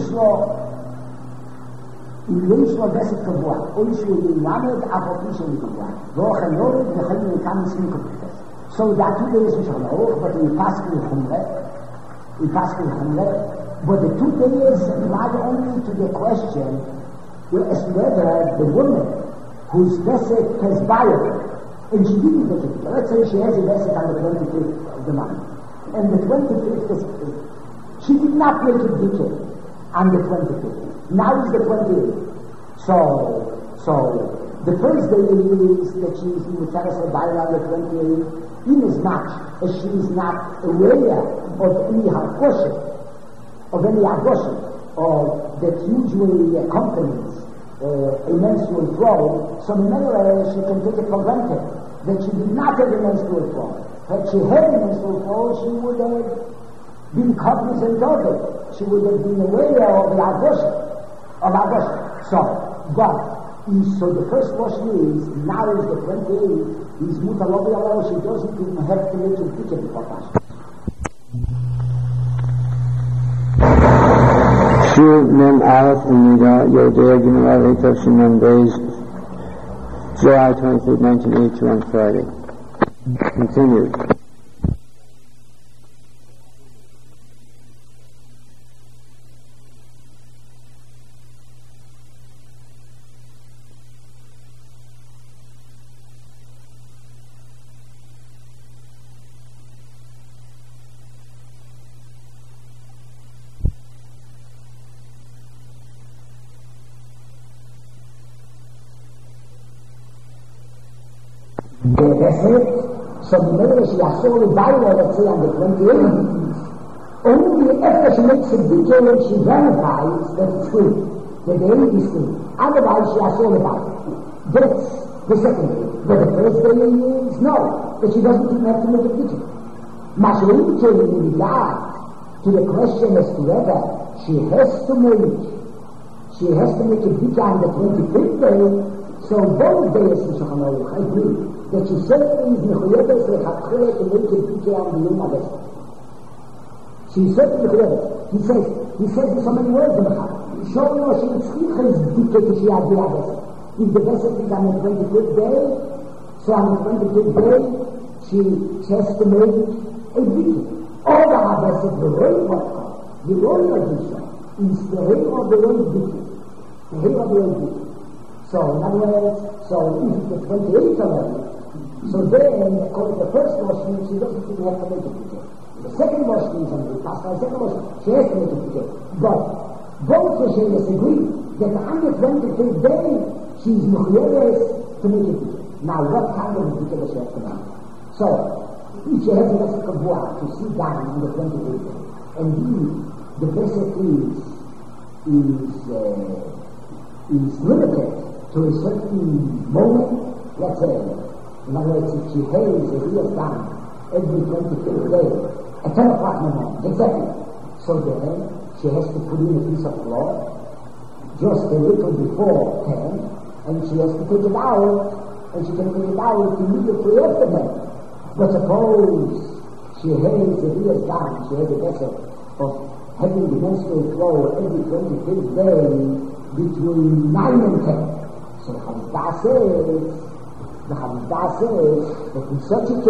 יש לו בסת קבוע, או שהוא ילמד אף אותי שאני קבוע, ואוכל נורד וחיים מכאן מסמיקו בקבוע. So the two days which are low, but we pass in Chumre, but the 2 days apply only to the question as to whether the woman whose Veset has biased, and she didn't take it. Let's say she has a Veset on the 25th of the month, and the 25th is, she did not make it detail on the 25th. Now is the 28th. So the first day is that she is in the Teres of Bayer on the 28th, inasmuch as she is not aware of any hagoshet, that usually accompanies a menstrual flow, so in many ways she can take it for granted that she did not have a menstrual flow. Had she had a menstrual flow, she would have been cognizant of it. She would have been aware of the hagoshet. So the first question is, now is the 28th, is Mutalobi Allah, she doesn't even have to make a ticket for Pasha. Shir Mem Aleph Umida Yodea Gimel Aleph Shimon Beis, July 23, 1982 on Friday. Continued. So the Mele שיעשו לביילה לציין ב-28, only after she makes a detail and she verifies that it's true, that the end is true. Otherwise שיעשו לביילה. That's the second day. But the first day is no, that she doesn't even have to make a detail. מה שאין in regard to the question as to whether she has to make a detail on the 25th day, so both days I agree that she certainly is mechuyeves lechatchila to make a detail on the Yom HaBesed. She certainly mechuyeves. He says so many words in the Chag. Show me what she is detail to she has the HaBesed. If the Besed is on the 25th day, so on the 25th day, she has to make a detail. All the HaBesed, the royal edition, is the reign of the royal detail. The reign of the royal detail. So, in other words, if it's the 28th already, so then, according to the first washing, she doesn't even have to make a detail. The second washing is on the past, the second washing, she has to make a detail. But both Rishonim agree that on the 25th day, she is mechuyeves to make a detail. Now, what kind of detail does she have to make? So, if she has a rest of to sit down on the 25th day, and the Besed is limited to a certain moment, let's say, in other words, if she has a real time every 25th day, at 10 o'clock in the morning, exactly, so then she has to put in a piece of cloth just a little before 10, and she has to take it out, and she can take it out immediately after that. But suppose she has a real time, she has a vessel of having the menstrual flow every 25th day between 9 and 10. So the Hamidah says that in such a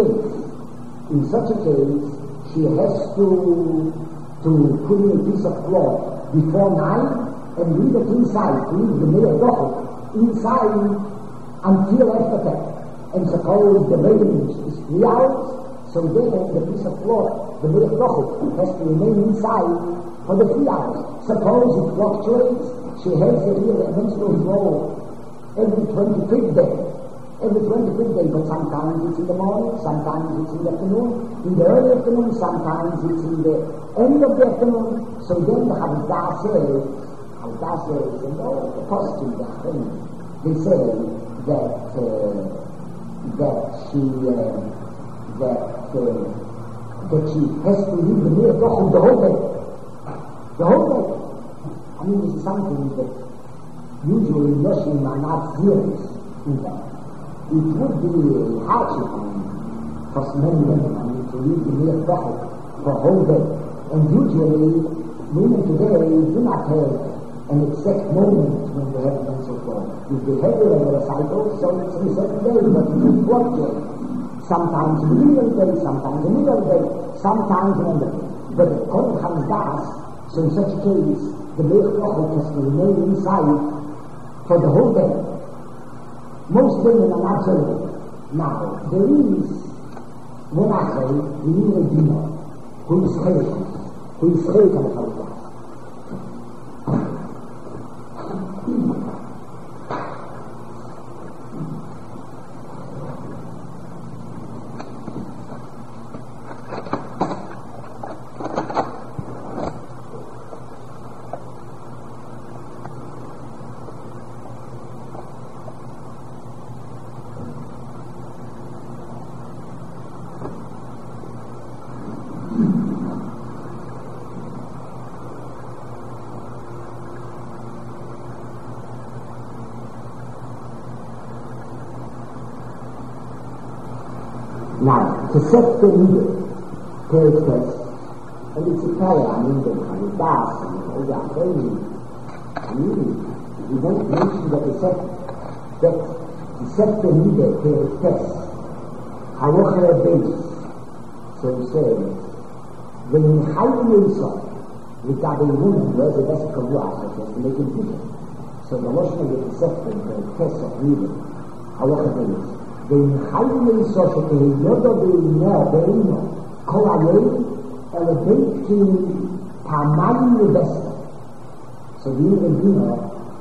case, she has to put in a piece of cloth before 9 and leave it inside, leave the Mele Dochot inside until after 10. And suppose the range is 3 hours, so then the piece of cloth, the Mele Dochot, has to remain inside for the 3 hours. Suppose it fluctuates, she has a real menstrual flow every 25th day, but sometimes it's in the morning, sometimes it's in the afternoon, in the early afternoon, sometimes it's in the end of the afternoon. So then the Hamidah says, and all the posting, they say that she has to leave the Mele Dochot the whole day. I mean, this is something that usually Yoshim are not serious in that. It would be a hardship for many women, to leave the Mele Dochot for a whole day. And usually, women today do not have an exact moment when they have menstrual flow. If they have a regular cycle, so it's in a certain day, but it will fluctuate. Sometimes in the middle of the day, sometimes in the middle of the day, sometimes in the day. But according to Hamidah, so in such a case, the Mele Dochot has to remain inside for the whole day. Most women are not celibate. Now, there is one Achai, the Yirei Dina, who is Chayet on the Hamidah. Now, to set the needle, Perek says, and it's a prayer on Indian Hamidah, we don't mention that the sector needed to test halacha base. So he says, when you hide yourself, regarding women, where's the best of war, so to make it bigger. So the Lashon of the sector, the test of needed halacha base. When you hide yourself, so to yoda beino, kol alei, elevate to Tamayim Nebesta. So the Medina,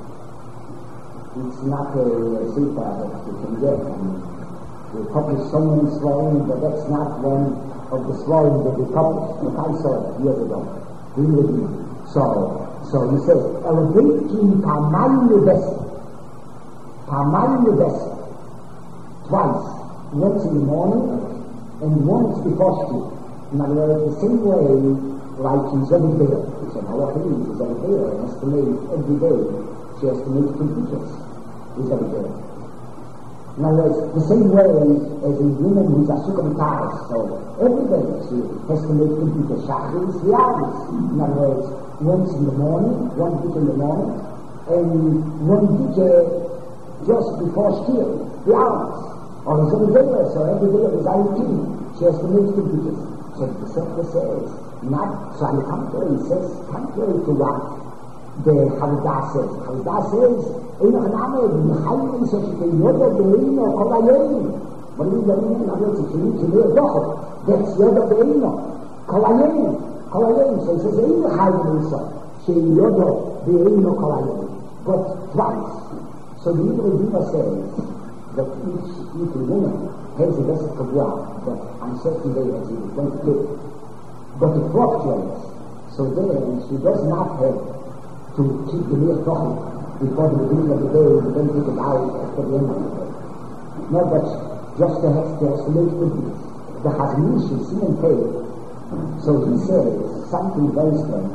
it's not a zita that you can get. I mean, we publish so many slowing, but that's not one of the slowing that we published. Like I saw it years ago. The Medina. So he says, elevate to Tamayim Nebesta. Tamayim Nebesta. Twice. Once in the morning and once before sleep. In other words, the same way like he's every day. He said, how often he's every day? He has to make every day. She has to make computers. He's every day. In other words, the same way as a woman who's a sukkah. So every day she has to make computers. Shachris, Riyalis. In other words, once in the morning, one bit in the morning, and one bit just before Shkir, Riyalis. Or he's every day, so every day of his IoT, she has to make computers. So the Sefer says, not, so on the contrary, it says, contrary to what the Haridah says. Haridah says, Eino Hanameh, Mechayim, so she can yoda be'eino, kol hayom. What do you mean? Now, it's a key to the Dochot. That's yoda be'eino, kol hayom, kol hayom. So it says, Eino Chayim, so she yoda be'eino, kol hayom. But twice. So the Yidra says that each woman has the best of God, that on certain day as he went through. But it fluctuates. So then she does not have to keep the meal talking before the beginning of the day and then take it out after the end of the day. No, but just to make good news. The Hazmish is seen and paid. So he says something very strange.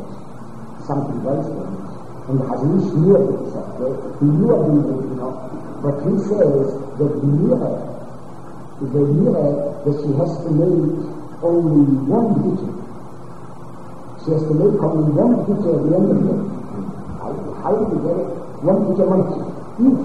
And the Hazmish knew of it, he knew of it, but he says that the mirror that she has to make only one digit. She has to make only one digit at the end of it. How do you get it? One digit. If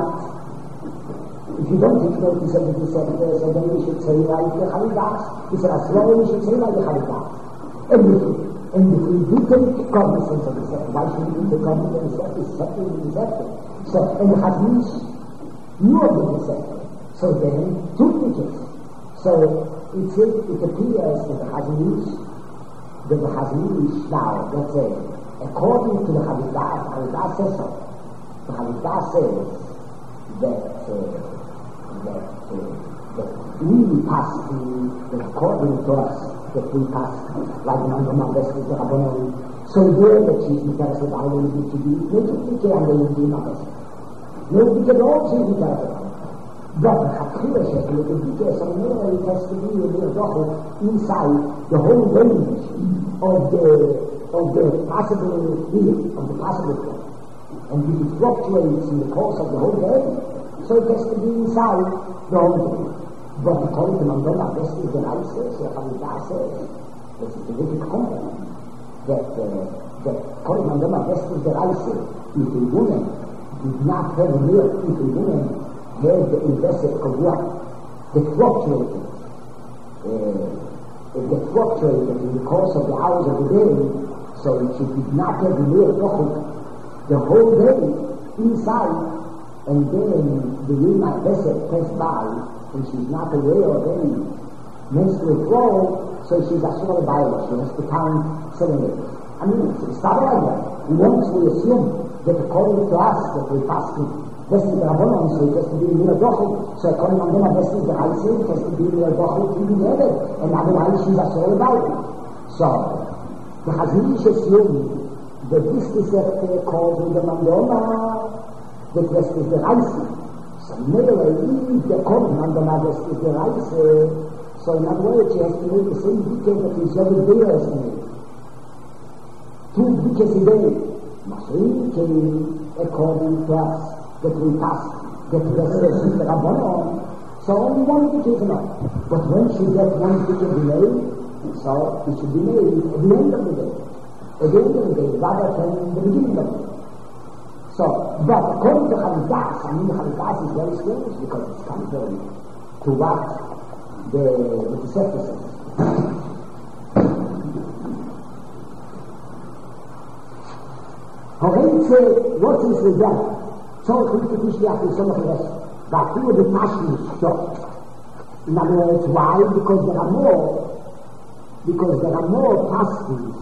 you don't take notice of the secretary, so then you should say like the Haridas. He said, as long as you should say like the Haridas. And if we do take cognizance of the secretary, why should we take cognizance of the secretary? So, and the Hazmish knew of the secretary. So then, two digits. So it appears that the Hazmish now, let's say, according to the Haridah says so. The Haridah says that we pass according to us, that we pass like an Andromar Vestis de Rabbanon. So there that she's interested, I will be to be, make it and they will be not as. No, because all she's interested. But the Hakira says, so now it has to be inside the whole range of the possible field, of the possible field. And if it fluctuates in the course of the whole day, so it has to be inside the whole day. But according to Mandela, this is the right says, the Haridah says, this is the wicked company, that according to Mandela, this is the right says, if a woman did not have a meal, if a woman had the invested kavua, that fluctuated in the course of the hours of the day, so she did not have the meal the whole day inside, and then the Yuma Vesset passed by, and she's not aware of any menstrual flow, so she's a sort of virus. She has to count 7 days. I mean, it's not like that. Once we assume that according to us, that we fast Vestis de Rabbanon, so it has to be in Dochel. So according to Mandela, Vestis de Raisa, it has to be in Dochel to be added, and otherwise she's a sort of virus. So the Hazmish assumed that this Deceptor calls in the Mandela, that Vestis de Raisa. So nevertheless, if the according to Mandela, Vestis de Raisa, so in other words, she has to make the same detail that is every day as made. 2 details a day. According to us, that we pass, that Vestis de Rabbanon, so only 1 detail is enough. But when she gets 1 detail delayed, so it should be made at the end of the day. at the end of the day, rather than the beginning of it. So, but according to Haridas, Haridas is very strange because it's contrary to what the Tosefta says. What is the death? So, Christi Shliach is some of the rest. But who are the passions short? In other words, why? Because there are more pastors.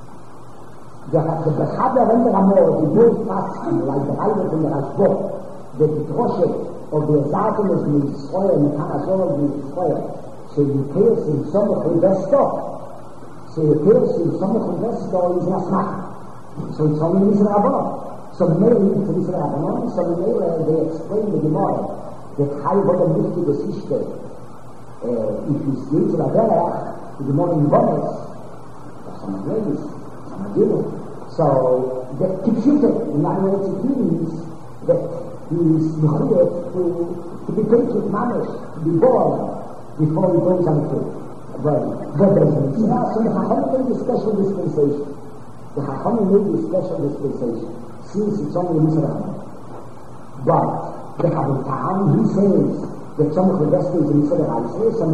The Bechaber and the Ramor, the both pastors, like the Heidelberg and the Rashbot, the Droshe of the Azatim of the Israel and the Parashor of the Israel. So you pierce in some of the best stuff. So you pierce in some of the best stuff is Nasmach. So it's only Israel. So maybe it's Israel. So they explain the Gemara that Heidelberg and Mishki the Sishte, if you see Israel there, the Gemara in Bones, some place, some given. So the Kipshute, in other words, it means that he is mechuyev to be paid with mamash, to be born before he goes on to well, so the Chachamim made a special dispensation. The Chachamim made a special dispensation since it's only Israel. But the Chavitam, he says that some of the best things in Israel,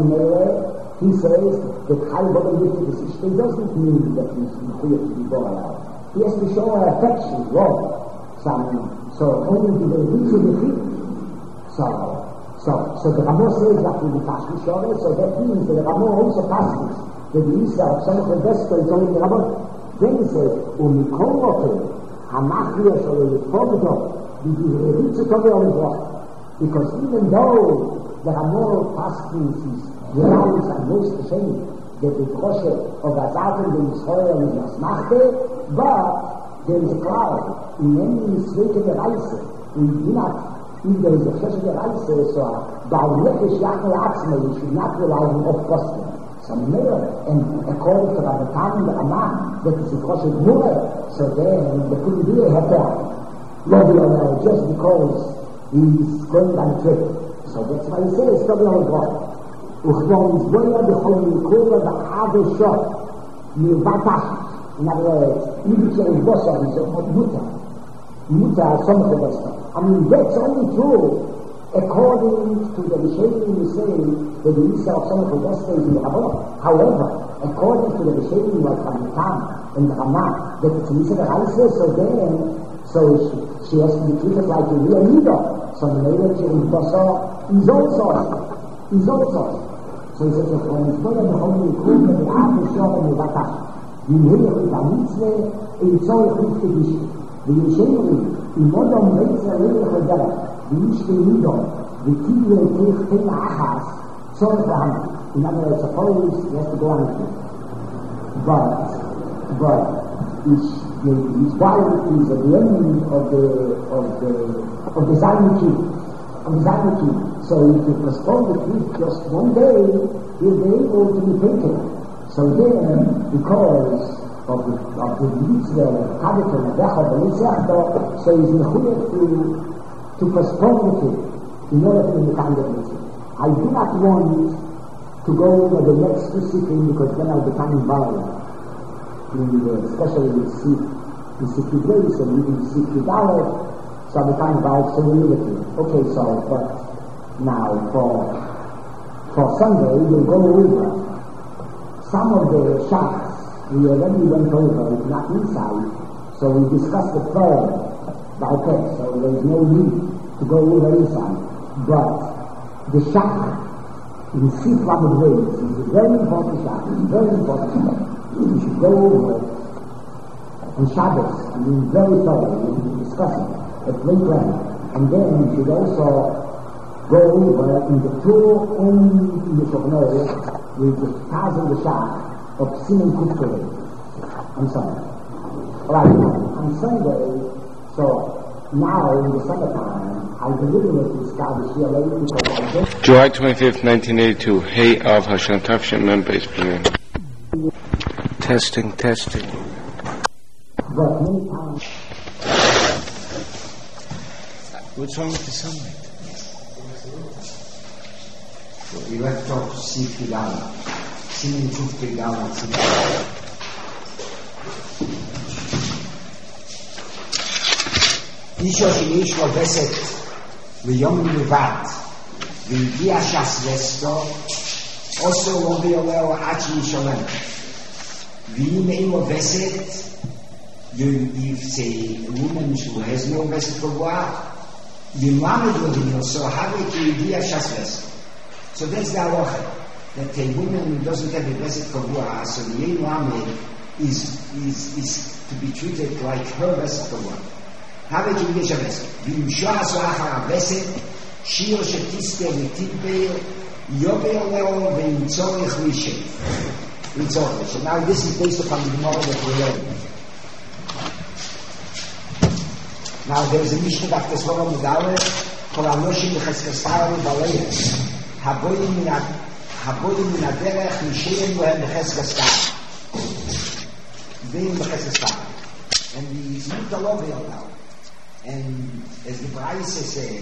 he says that Heidelberg and Mishki doesn't mean that he's mechuyev to be born out. He has to show our affection, love, so only to the rich of the feet. So the Ramah says that we be Tashmi Shore, so that means that the Ramah also passes that the Isa of some of the best is only the Ramah. Then he says, Umikol Roke, Hamachia Shore, Yitfogedo, the rich of the Ramah. Because even though the Ramah passes is Yerayis and most ashamed, that the Droshe of Azatim and Israel is Nasmachte, but there is a cloud in any state of the Reise, we do not, if there is a church of the Reise, so by Nefesh Yachmei Atzmei, we should not rely on off-costing. So more, and according to Rabbi Tam, the Ramah, that is a Droshe Gmure, so then there couldn't be a heter, just because he's going on a trip. So that's why he says, Tobi Al-Droshe. וכבר נסבויה בכל מקורה בעד השוק מרבטח. In other words, even if it's bossa, it's not muta, some of the bossa. I mean, that's only true according to the Rishonim who say that the Isa of some of the bossa is in the Rabot. However, according to the Rishonim like Hamitam and the Ramah, that it's Isa the Reise, so she has to be treated like a real leader. So the later to bossa is also. So he says, when it's not in the holy room, the half is short and the batach. You hear it with a mitzvah, it's all a good tradition. The Yeshenri, in modern mitzvah, really for that, the Yishke Nido, the Tibi and Teich Teich Achas, so for him. In other words, suppose he has to go on it. But his wife is at the end of the Zaynichi. So if you postpone the trip just one day, you'll be able to be painted. So then, because of the mitzvah, Habitat, Becha, so he's mechuyev to postpone the trip in order to be the kind of mitzvah. I do not want to go over the next specific because then I'll become involved especially in Sikhi Grace and even Sikhi Dalet. So we kind of about humility. Okay, so but now for Sunday we'll go over some of the shafts we already went over, it's not inside, so we discussed the third by text, so there's no need to go over inside. But the shaft in Sif Lamed Reis is a very important shaft, very important. We should go over it on Shabbos, very thoroughly, we'll discuss it. At great length, and then you should also go over in the tour in the Shokhnoi with the Taz and the Shah of Simon Kutkele on Sunday. Alright, on Sunday, so now in the summertime, I deliver it to Scottish CLA because I just... July 25th, 1982, Hey Av Hashem Tafshin Members Prim. Testing. But many times... What's wrong with the sunlight? We left off Siman Kuf Gala. אישו שיש לו וסת ליום לבד והגיע שסווסתו עושו לא ביולאו עד שישלם ואם אין לו וסת if say a woman who has no וסת קבוע ילמד לו דמיוסו הרי כי הגיע שסווסתו. So that's the halacha, that a woman who doesn't have a וסת קבוע, so the Ein Lamed is to be treated like her וסת קבוע. הרי כי הגיע שסווסתו. וימשוע עשו אחר הווסת שיר שתסתה ותתבר יובר לו וימצורך לישי. So now this is based upon the Gemara that we learned. Now there's a Mishnah that the Shlom Medaleh Kol Anoshim B'Cheskastar B'Aleim Haboyim Min HaDerech Misheim Lohem B'Cheskastar Veim B'Cheskastar. And the Zmut Aloviel now, and as the Braise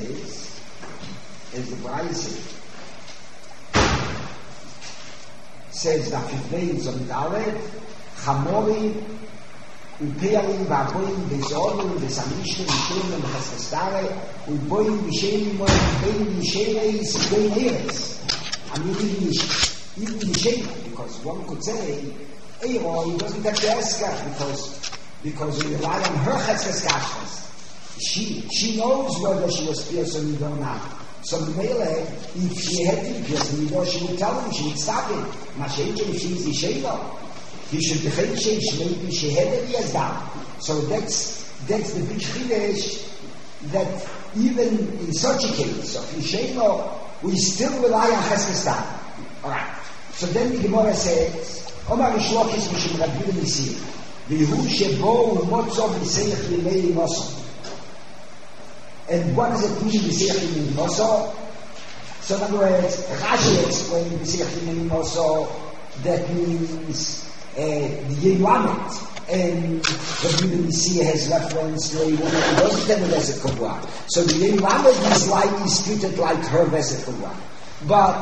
says that his names on Dalet, Chamori, Upealim, Vaboim, Bezolim, Besamishim, Misheim, B'Cheskastare, Uboim, Misheim, Bein Misheim, Bein Eres. I mean, even Misheim, because one could say, Eiro, he doesn't have to ask her, because we rely on her Cheskastashkas. She knows whether she was pierced or not. So Mele, if she had to be pierced, she would tell him, she would stop him. Mashenke, if she is Isheva, he should be Chayishesh, maybe she had it as down. So that's the big Chidesh, that even in such a case of Isheva, we still rely on Cheskastar. Alright. So then the Gemara says, Omar Ishlokish Mishim Rabbi Nisir, Vihu Shebo Motzov Niseyach Limei Mosom. And what does it mean, B'Seich Yimei Moso? So in other words, Rashi explained B'Seich Yimei Moso, that means the Yewamet, and Rabbi Nisir has reference to a woman who doesn't have a Vesed Kavua. So the Yewamet is treated like her Vesed Kavua. But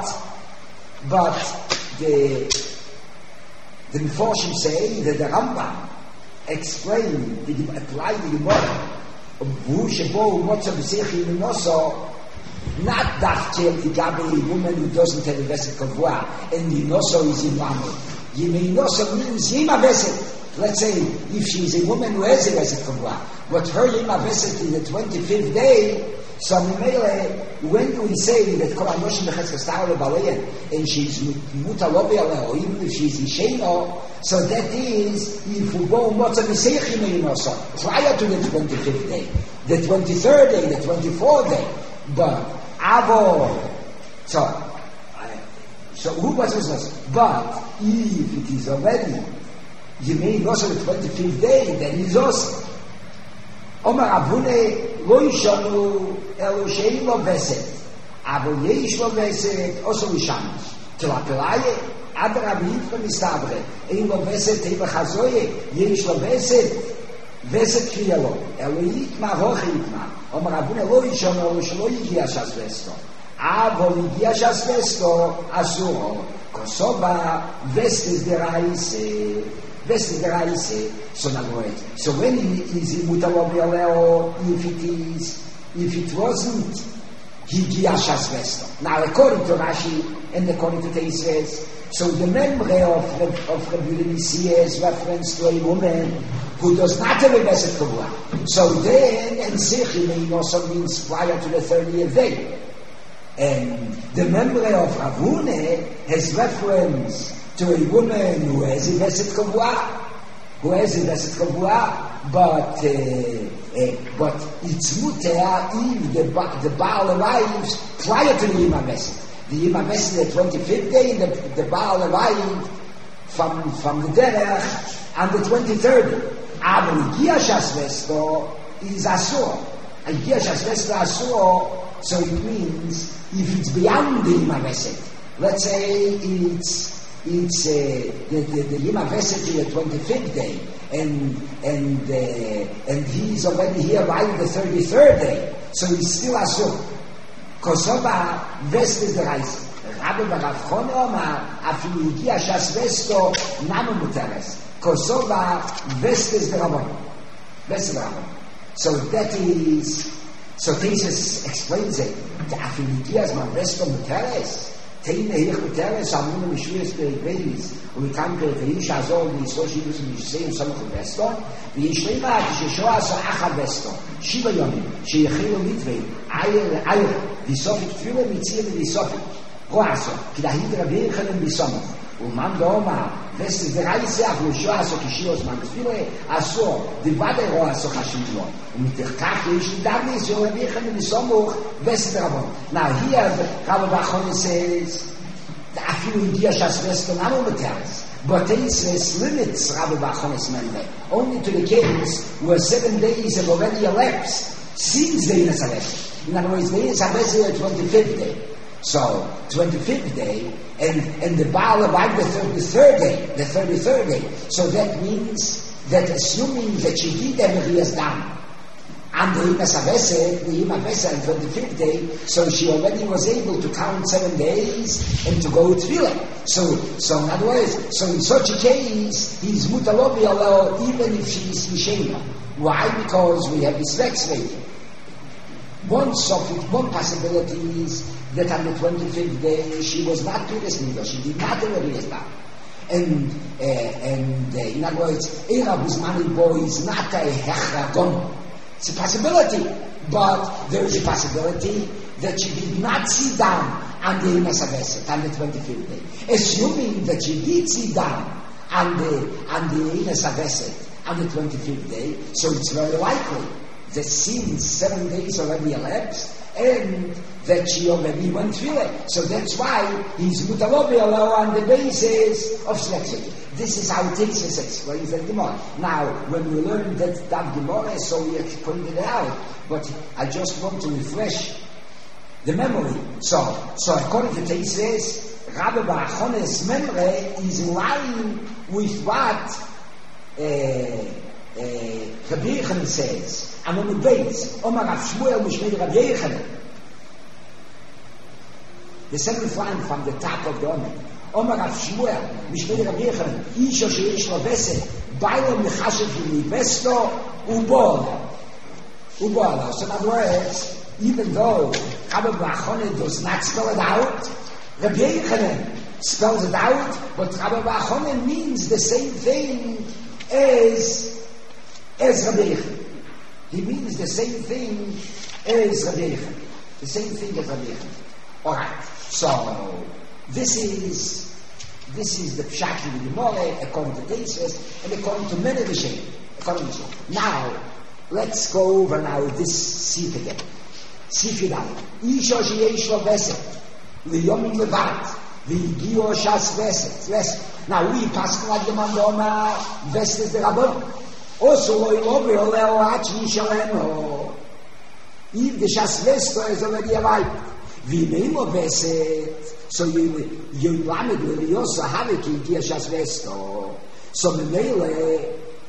the Meforshim say that the Rambam explained, applied the Gemara, who shebo what's a b'seich yiminoso, not dafter tigabe a woman who doesn't have a vesed kavua, and yiminoso is imamud. Yiminoso means yima vesed. Let's say if she is a woman who has a vesed kavua, but her yima vesed is the 25th day. So when do we say that Kol Anoshim B'Cheskastar B'Aleim and she's Mutalobi Aleh, or even if she's Isheno, so that is if we go Motza B'Seich Yimei Moso prior to the 25th day, the 23rd day, the 24th day, but Avo. So who was this? But if it is already Yimei Moso the 25th day, then he's also Omar Abune lo yishanu elo shein lo veset, avo yesh lo veset oso yishamish. Tilapelaye ad Rabbi Yifra mistabre ein lo veset teva chazoye yesh lo veset kriyalo elo yitma hoche yitma. Omar Abune lo yishanu elo shelo yigia shas vesto, avo yigia shas vesto asuro kosoba vestes deraise. This is the Raise. So when is it Mutalobi Aleo, if it wasn't Higiashas Vesto. Now according to Rashi and according to Teisves, so the memory of Rabbi Nisir's reference to a woman who does not have a Vesed Kavua. So then, and Sechim also means prior to the 30th day. And the memory of Ravune has reference to a woman who has a Vesed Kavua, but it's muter if the Baal arrives prior to the Yima Vesed. The Yima Vesed the 25th day, the Baal arrived from the Derech on the 23rd day. But Giashas Vesto is Asur. And Giashas Vesto Asur, so it means if it's beyond the Yima Vesed, let's say it's the Yima Vesed to the 25th day, and he's already here by the 33rd day, so he's still Asur. Kosoba Vest is the Reis. Rabbi Barav Chonoma afilu Yigia Shas Vesto Nanu Muteres. Kosoba Vest is the Rabban. Vest is the Rabban. So that is, so Tesis explains it. The Afinikias Mavesto Muteres. Teine Hich Muteres, Amuna Mishvias Beis, und wir kamen für Isha so, wie so sie müssen nicht sehen, so noch Vesto. Wie ich schreibe, die Shoah so Acha Vesto. Shiva Yomim, Sheichilu Mitve, Eir, die Sofik Tfile, Mitzir, die Sofik. Roaso, כי להידרה בירחלם בסומך. ומן דאומה, וסת דרייסה, אבל שואסו כשירוס מן תפילה, עשו, דבדה רואסו חשיבו. ומתחכך יש לדאגניס, שאולה בירחלם בסומך, וסת דרבון. Now here, Rabbi Bachon says, אפילו הגיע שהסבסטו נמו מטרס. But he says limits Rabbi Bachon's mandate only to the case where 7 days have already elapsed since the Ines Avesset. In other words, the Ines Avesset is 25th day. So, 25th day, and the Baal arrived the 33rd day. So that means that assuming that she did everything has done, and the Ines Avesset, the Im Avesset on 25th day, so she already was able to count 7 days and to go to Tefillah. So in other words, so in such a case, he's mutalobi allow even if she is Yishema. Why? Because we have this Rex rating. One possibility is that on the 25th day she was not to this neither. She did not already as done. And in other words, Era Buzmani boy is not a hechragon. It's a possibility, but there is a possibility that she did not sit down on the Ines Avesset on the 25th day. Assuming that she did sit down on the Ines Avesset on the 25th day, so it's very likely that since 7 days already elapsed, and that she already went through it. So that's why he's mutalobi on the basis of selection. This is how Tesis explains the Gemara. Now, when we learn that Gemara, so we pointed it out, but I just want to refresh the memory. So according to Tesis, Rabbi Ba'achones memory is in line with what Rabbi Yechanan says. And on the base, Omar Rav Shmuel Mishmei Rabbi Yechanan. The seventh line from the top of the Omer. Omar Rav Shmuel Mishmei Rabbi Yechanan. Isha sheyesh lo vesed, bailo mechashev v'nivesto ubola. So in other words, even though Rabbi Ba'achonen does not spell it out, Rabbi Yechanan spells it out, but Rabbi Ba'achonen means the same thing as Rabbi Yechanan. He means the same thing as Rabbi Yechanan. The same thing as Rabbi Yechanan. Alright, so this is the Pshat of the Gemara according to Tesis and according to many Rishonim. Now, let's go over now this Sif again. Sif Yudal. Isha sheyesh lo vesed, liyomim levat, v'yigio shas vesed. Now we pass like the Mandoma, vesed the Rabbon. Also, lo ilobi oleo achmi shalemo. If the shas vesto is already arrived, v'neimo vesed, so you lamed l'liosa haviki kia shas vesto. So memele,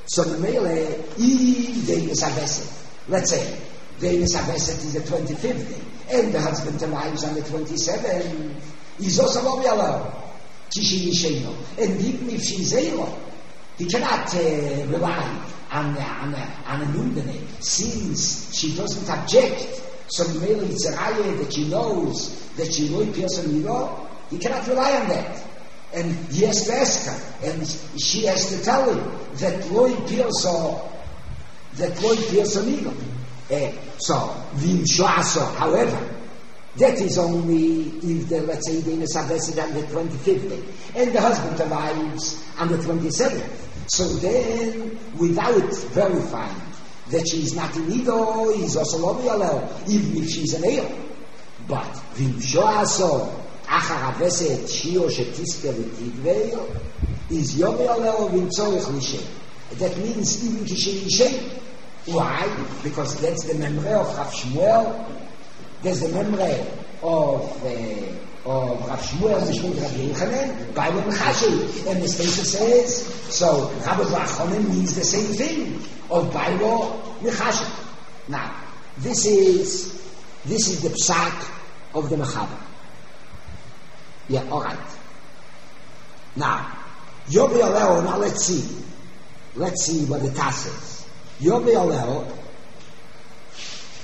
if the Ines Avesset, let's say, the Ines Avesset is the 25th day, and the husband arrives on the 27th, he's also lo bi'alo, kishi yisheno. And even if she's able, he cannot rely on a nundane, since she doesn't object. So memele it's a raya that she knows that she loy person niro, he cannot rely on that. And he has to ask her, and she has to tell him that loy pirso niro. So vim shoaso, however, that is only if the, let's say, the Ines Avesset on the 25th day, and the husband arrives on the 27th. So then, without verifying that she is not in Nido, he's also lo bi'alo, even if she's an ale. But vim shoaso achar Avesset shio shetiske v'tidveil is yo bi'alo vim tzorich lishem. That means even kishin lishem. Why? Because that's the memory of Rav Shmuel. There's the memory of Rav Shmuel Mishmei Rabbi Yechanan, Bailo Mechashi. And the Stater says, so Rabbi Ba'achonen means the same thing of Bailo Mechashi. Now, this is the psak of the Mechaber. Yeah, alright. Now, Yobi Aleo, now let's see what the Taz says. Yobi Aleo,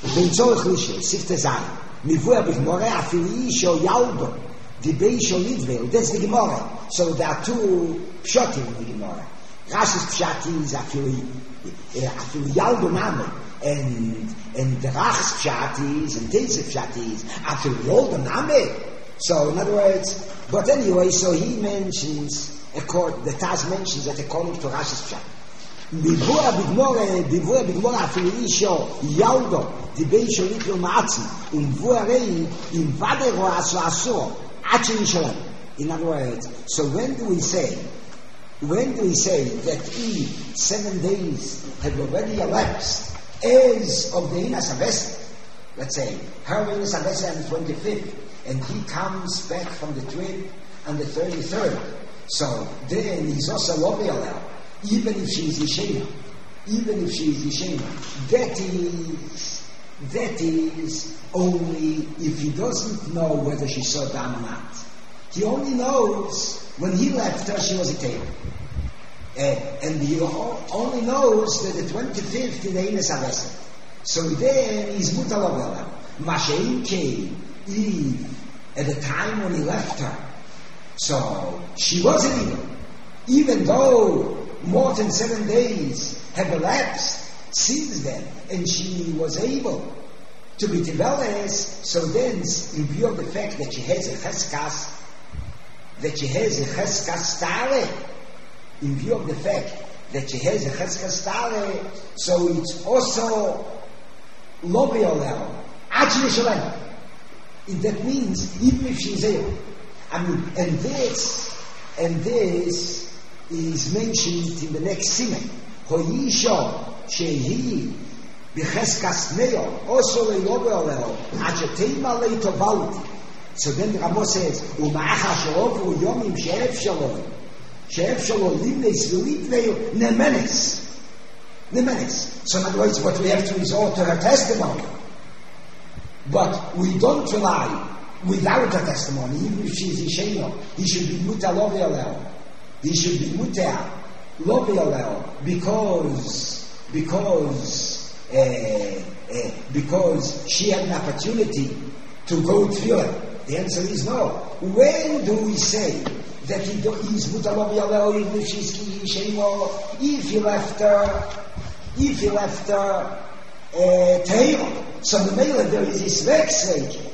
Wenn Zorch Lische, Sifte sein, Mivua Bigmore, Afilisho, Yaldo, the Beisho Lidvel, that's the Gemore. So there are two Pshotim in the Gemore. Rashi's Pshat is Afili Yaldo Name, and the Rach's Pshat is, and Tez's Pshat is Afili Yaldo Name. So in other words, but anyway, so he mentions, the Taz mentions that according to Rashi's Pshat. Bivua Bigmore Afilisho Yaldo, the Beisho Lidvel Maatzi, Vua Rei, Vadero Aso, in other words, so when do we say that Eve 7 days had already elapsed as of the Inas Habeset? Let's say her Inas Habeset on the 25th, and he comes back from the trip on the 33rd. So then he's also Lovi Alel, even if she is Yishena. That is only if he doesn't know whether she saw Dam or not. He only knows when he left her she was a table. And he only knows that the 25th in the Ines Habeset. So then he's Mutalogala. Mashein came Eve at the time when he left her. So she wasn't even though more than 7 days have elapsed since then, and she was able to be Tiveles. So then, in view of the fact that she has a Cheskas, Stare, in view of the fact that she has a Cheskas Stare, so it's also Lobi Olel, Achi Shalem. That means, even if she's able, and this is mentioned in the next Simen. Hoyisho shehi b'cheskas neo also le'lobe oleo acheteima le'tovalti. So then the Ramo says u'ma'acha she'ovu yomim she'ef shalo limnes v'litveu nemenes. So in other words, what we have to resort to her testimony, but we don't rely without her testimony. Even if she is Yisheno, he should be muta lovi oleo. He should be muta lovi oleo because she had an opportunity to go to her. The answer is no. When do we say that he's muta lovi oleo even if she's Yisheno? If he left her Teiro, so the male there is his vexation.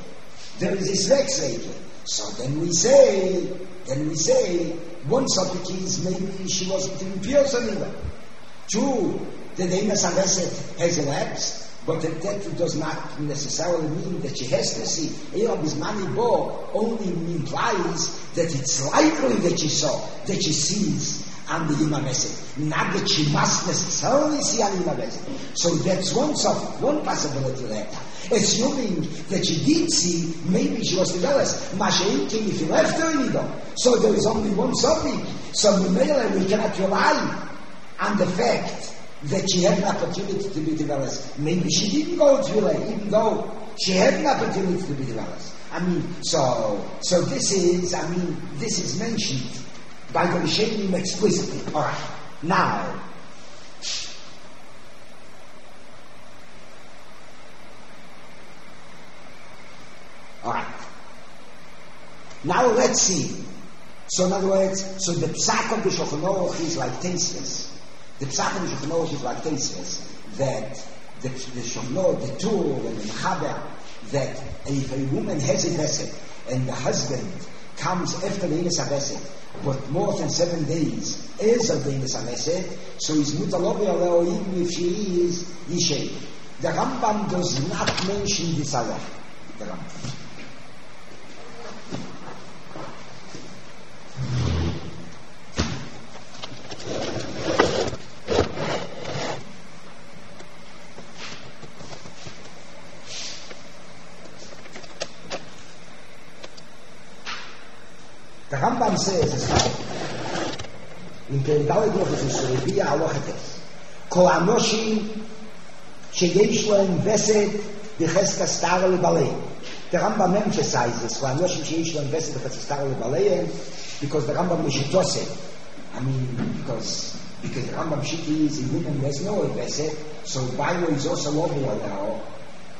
So then we say, one topic is maybe she wasn't even pure anyway. True, the Inas Habeset has elapsed, but that does not necessarily mean that she has to see. Elam Bismani Bo only implies that it's likely that she sees on the Inas Habeset, not that she must necessarily see on the Inas Habeset. So that's one possibility there. Assuming that she did see, maybe she was Tiveles. Mashein came if he left her in Edom. So there is only one subject. So we cannot rely on the fact that she had an opportunity to be Tiveles. Maybe she didn't go to Yulei, even though she had an opportunity to be Tiveles. So this is mentioned by the Rishonim explicitly. Alright, now, let's see. So in other words, so the Psak of the Shulchan Aruch is like Tesis. The Psak of the Shulchan Aruch is like Tesis, that the Shulchan Aruch, the Tur and the Mechaber, that if a woman has a Veset and the husband comes after the Inas Habeset, but more than 7 days as of the Inas Habeset, so he's Mutalobi Aleo even if she is Yishay. The Rambam does not mention this Allah. The Rambam. The Rambam says as follows in Perikdalet Yochus Rebia Alochetes Kol Anoshim Sheyesh Lohem Vesed B'Cheskas Stara Lebalei. The Rambam emphasizes Kol Anoshim Sheyesh Lohem Vesed B'Cheskas Stara Lebalei because the Rambam Mishitose. Because the Rambam Shiti is in women who has no Vesed, so Bayo is also Lobo now.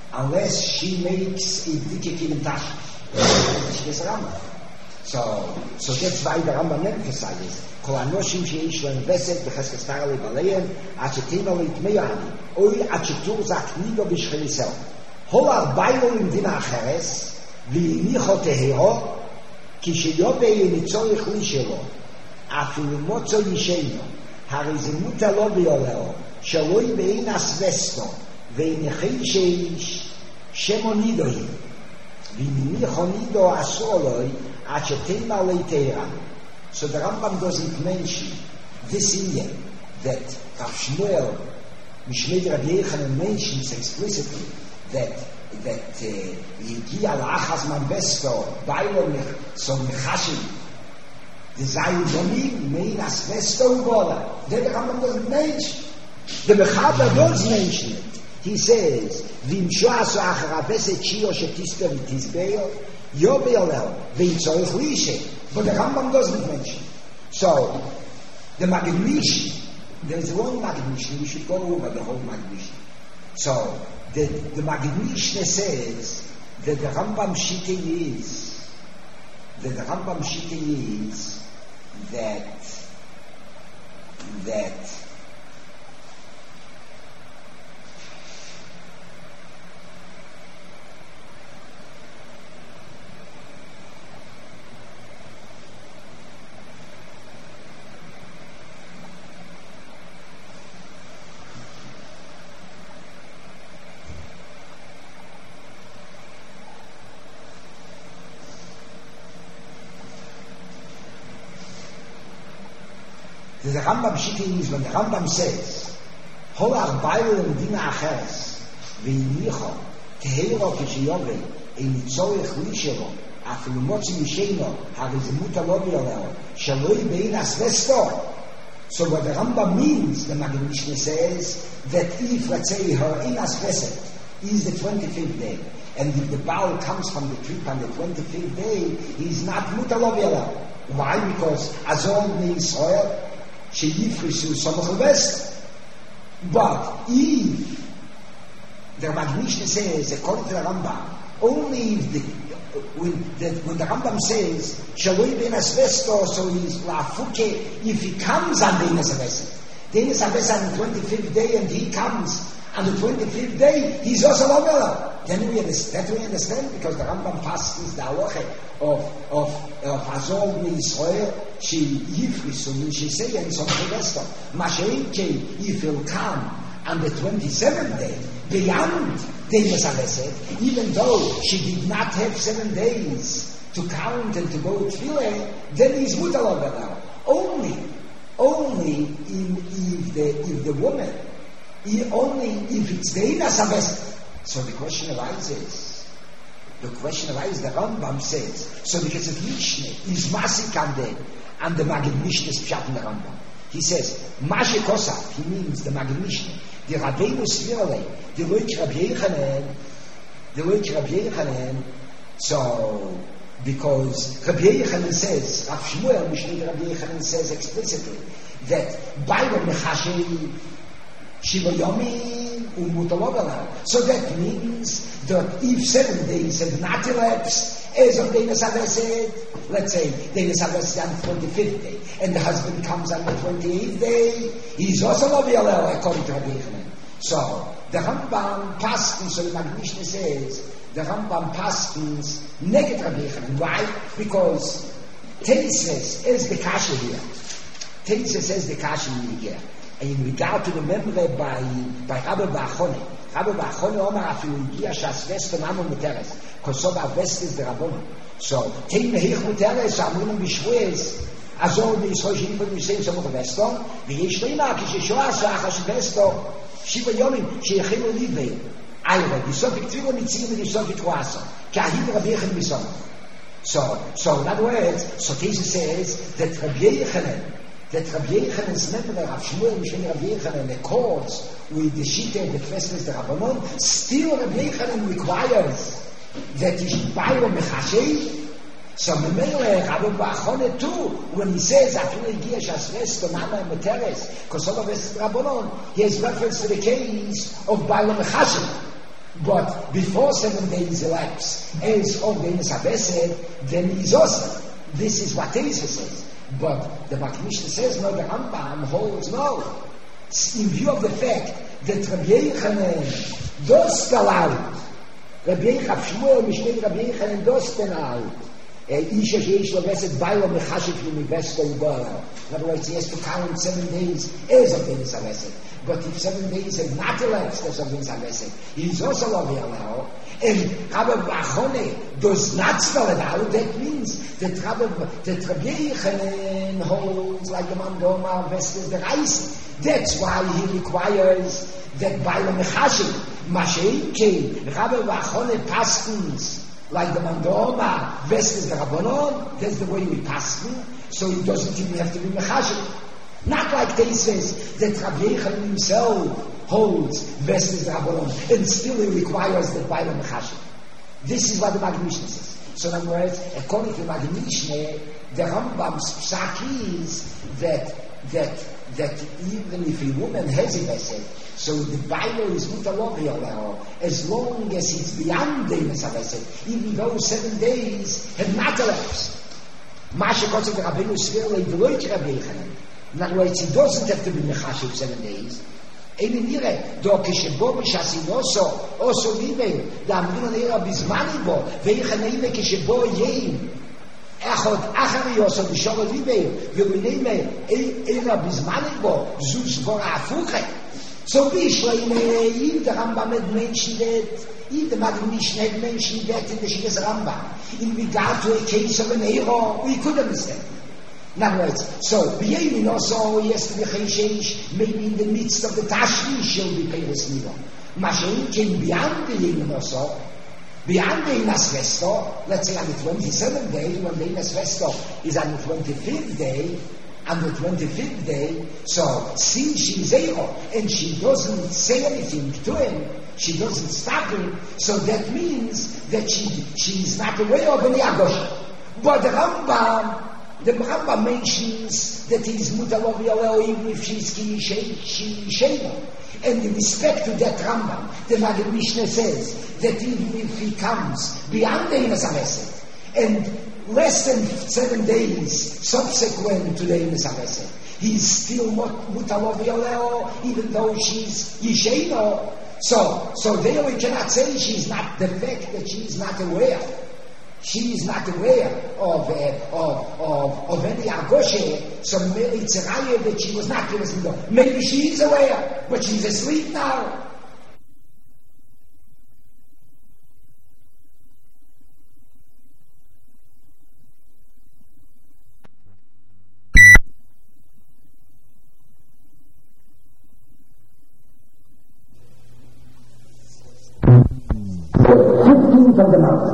unless she makes a dikik in tash. She gets a Rambam. So that's why the Rambam emphasizes, Kol anoshim sheish lo invested b'cheskes tarali baleim, at shetima lo itmeyani, oi at shetur zak nido b'shchelisel. Hol arbailo im dina acheres, v'inicho tehero, כי שיובי ניצורך לי שלו, אפילו מוצו ישנו, הרי זה מוטה לא ביולאו, שלא יבין אסבסטו, וינחי שיש שמו נידוהי, ויניחו נידו אסור לוי, עד שתימה לי תירן. So the Rambam doesn't mention this Indian, that Rav Shmuel, Mishmei Rabbi Yechanan mentions explicitly that Yigia Lachas Mambesto, Bailo so Mechashim, the Zayu Domin, Mein Asbesto Ubola. Then the Rambam doesn't mention. The Mechaber does mention it. He says, Vim Shoaso Acharabeset Shio Shetisper V'Tizbeyo, Yobeolel, Vim Tzorech Lishe. But the Rambam doesn't mention it. So, the Magid Mishnah, there's one Magid Mishnah, we should go over the whole Magid Mishnah. So, the Magid Mishnah says that the Rambam Shita is that the Rambam Shita is when the Rambam says, Hol Arbailo Medina Acheres, Veinicho, Tehero Kishiyove, Enitzorech Lishelo, Afilu Motzi Yisheno, Harizimuta Lobioleo, Shaloi Bein Asvesto. So what the Rambam means, the Magid Mishnah says, that if, let's say, her in Asveset is the 25th day, and if the Baal comes from the trip on the 25th day, he is not Mutalobioleo. Why? Because Azon means Israel, Sheyifrisu Somach Vest. But if the Magid Mishnah says, according to the Rambam, only if when the Rambam says Shaloi Ben Asvesto, so he's Lafuke, if he comes on the Denis Avesa on the 25th day and he comes on the 25th day, he's also Lomela. Then we understand because the Rambam passes the halacha of Azol Israel, she Yifrisu, she say, and some Silvester. Masha'inke, if he'll come on the 27th day, beyond Denis Aveset, even though she did not have 7 days to count and to go to Tefillah, then he's Mutalov. Only if the woman, only if it's Denis Aveset. So the question arises, the Rambam says, so because of Mishnah is Masik and the Magid Mishnah is Pshat in the Rambam. He says, Mashe Kosa, he means the Magid Mishnah, the Rabbeinu Svirale, the Loich Rabbi Yechanan, so, because Rabbi Yechanan says, Rav Shmuel, Mishnah Rabbi Yechanan says explicitly, that Bailo Mechashei, Shiva Yomi, so that means that if 7 days have not elapsed, as of Denis Aveset, let's say Denis Aveset on the 25th day, and the husband comes on the 28th day, he's also Lovialel, according to Rabbi Yechanan. So the Rambam Paskins, so the Magid Mishnah says, the Rambam Paskins negative Rabbi Yechanan. Why? Because Teises is the Kasha here. Teises is the Kasha here. And in regard to the memory by Rabbi Bachone, Rabbi Bachone Omar afilu Yigia Shasvest Namo Muteres, because so Vest is the Rabbonon. So Tein Mehich Muteres, Amrim Bishwez, Azor B'Yisrael Shinipa B'Yisrael Somach Vesto, V'yesh Leina Kishishoa Shachas Vesto, Shiva Yomim Sheyechilu Livei, Ayre, B'Sofik Tvilo Mitzim B'Sofik Tuaso, Kahim Rabbi Yechanan B'Sofik. So in other words, so Teisus says that Rabbi Yechanan's memory, Rav Shmuel Mishmei Rabbi Yechanan, accords with the Shita and the Festivus the Rabbanon. Still Rabbi Yechanan requires that he should buy a Mechashei. So Memele Rabbi Bachone too, when he says Afilu Yigia Shasves Tonama Meteres, because some of us Rabbanon, he has reference to the case of Bailo Mechashei. But before 7 days elapse, as of the Nesabesed, then he's also. This is what Teisa says. But the Mishnah says, no, the Rambam holds no. In view of the fact that Rabbi Yechanan does spell out, Rabbi Yechanan, Shmuel, Mishneh Rabbi Yechanan does spell out, איש שיש לו וסת ביילו מחשק ומבסקו ובורו. In other words, he has to count 7 days as of the Nesabesed. But if 7 days have not elapsed as of the Nesabesed, he is also lo now. And Rabbi Bachone does not spell it out. That means that Rabbi Yechanan holds like the Mandoma Vestes the Reis. That's why he requires that Bailo Mechashik. Masheike, Rabbi Bachone paskins like the Mandoma Vestes the Rabbanon. That's the way we paskin. So he doesn't even have to be Mechashik. Not like they says that Rabbi Yechanan himself holds Vestes the Rabbanon, and still he requires that Bailo Mechashik. This is what the Magid Mishneh says. So in other words, according to the Magid Mishneh, the Rambam's psak is that even if a woman has a Vesed, so the Bailo is mutalov as long as it's beyond the Nesabesed, even though 7 days have not elapsed. Masha Kotze the Rabbeinu Svirle Deloic Rabbi Yechanan. In other words, he doesn't have to be mechashiv 7 days. Even here, do kishebo b'shasinoso, also libe, da amrin neira bizmani bo, ve'ichanei kishebo yeim, echod achari yoso b'shoro libe, ve'uleime eira bizmani bo, zuz bora afuche. So Bishleim, the Rambam had mentioned it, the Magid Mishneh had mentioned that in the Shivas Rambam. In regard to a case of an error, we could understand. In other words, so B'yemin also he has to be Cheshesh, maybe in the midst of the Tashmish she'll be Peiros Niva. Mashein came beyond the Yemin also, beyond the Inas Vesto, let's say on the 27th day, when the Inas Vesto is on the 25th day, on the 25th day, so since she's Eiro, and she doesn't say anything to him, she doesn't stop him, so that means that she is not aware of any Agosha. But the Rambam mentions that he is mutalov yaleo even if she is sheyna. And in respect to that Rambam, the Magid Mishneh says that even if he comes beyond the Nesabesed and less than 7 days subsequent to the Nesabesed, he is still mutalov yaleo even though she's yishena. So there we cannot say she's not, the fact that she is not aware. She is not aware of any Agoshe, so maybe it's a raya that she was not listening to. Maybe she is aware, but she's asleep now. From the mouth.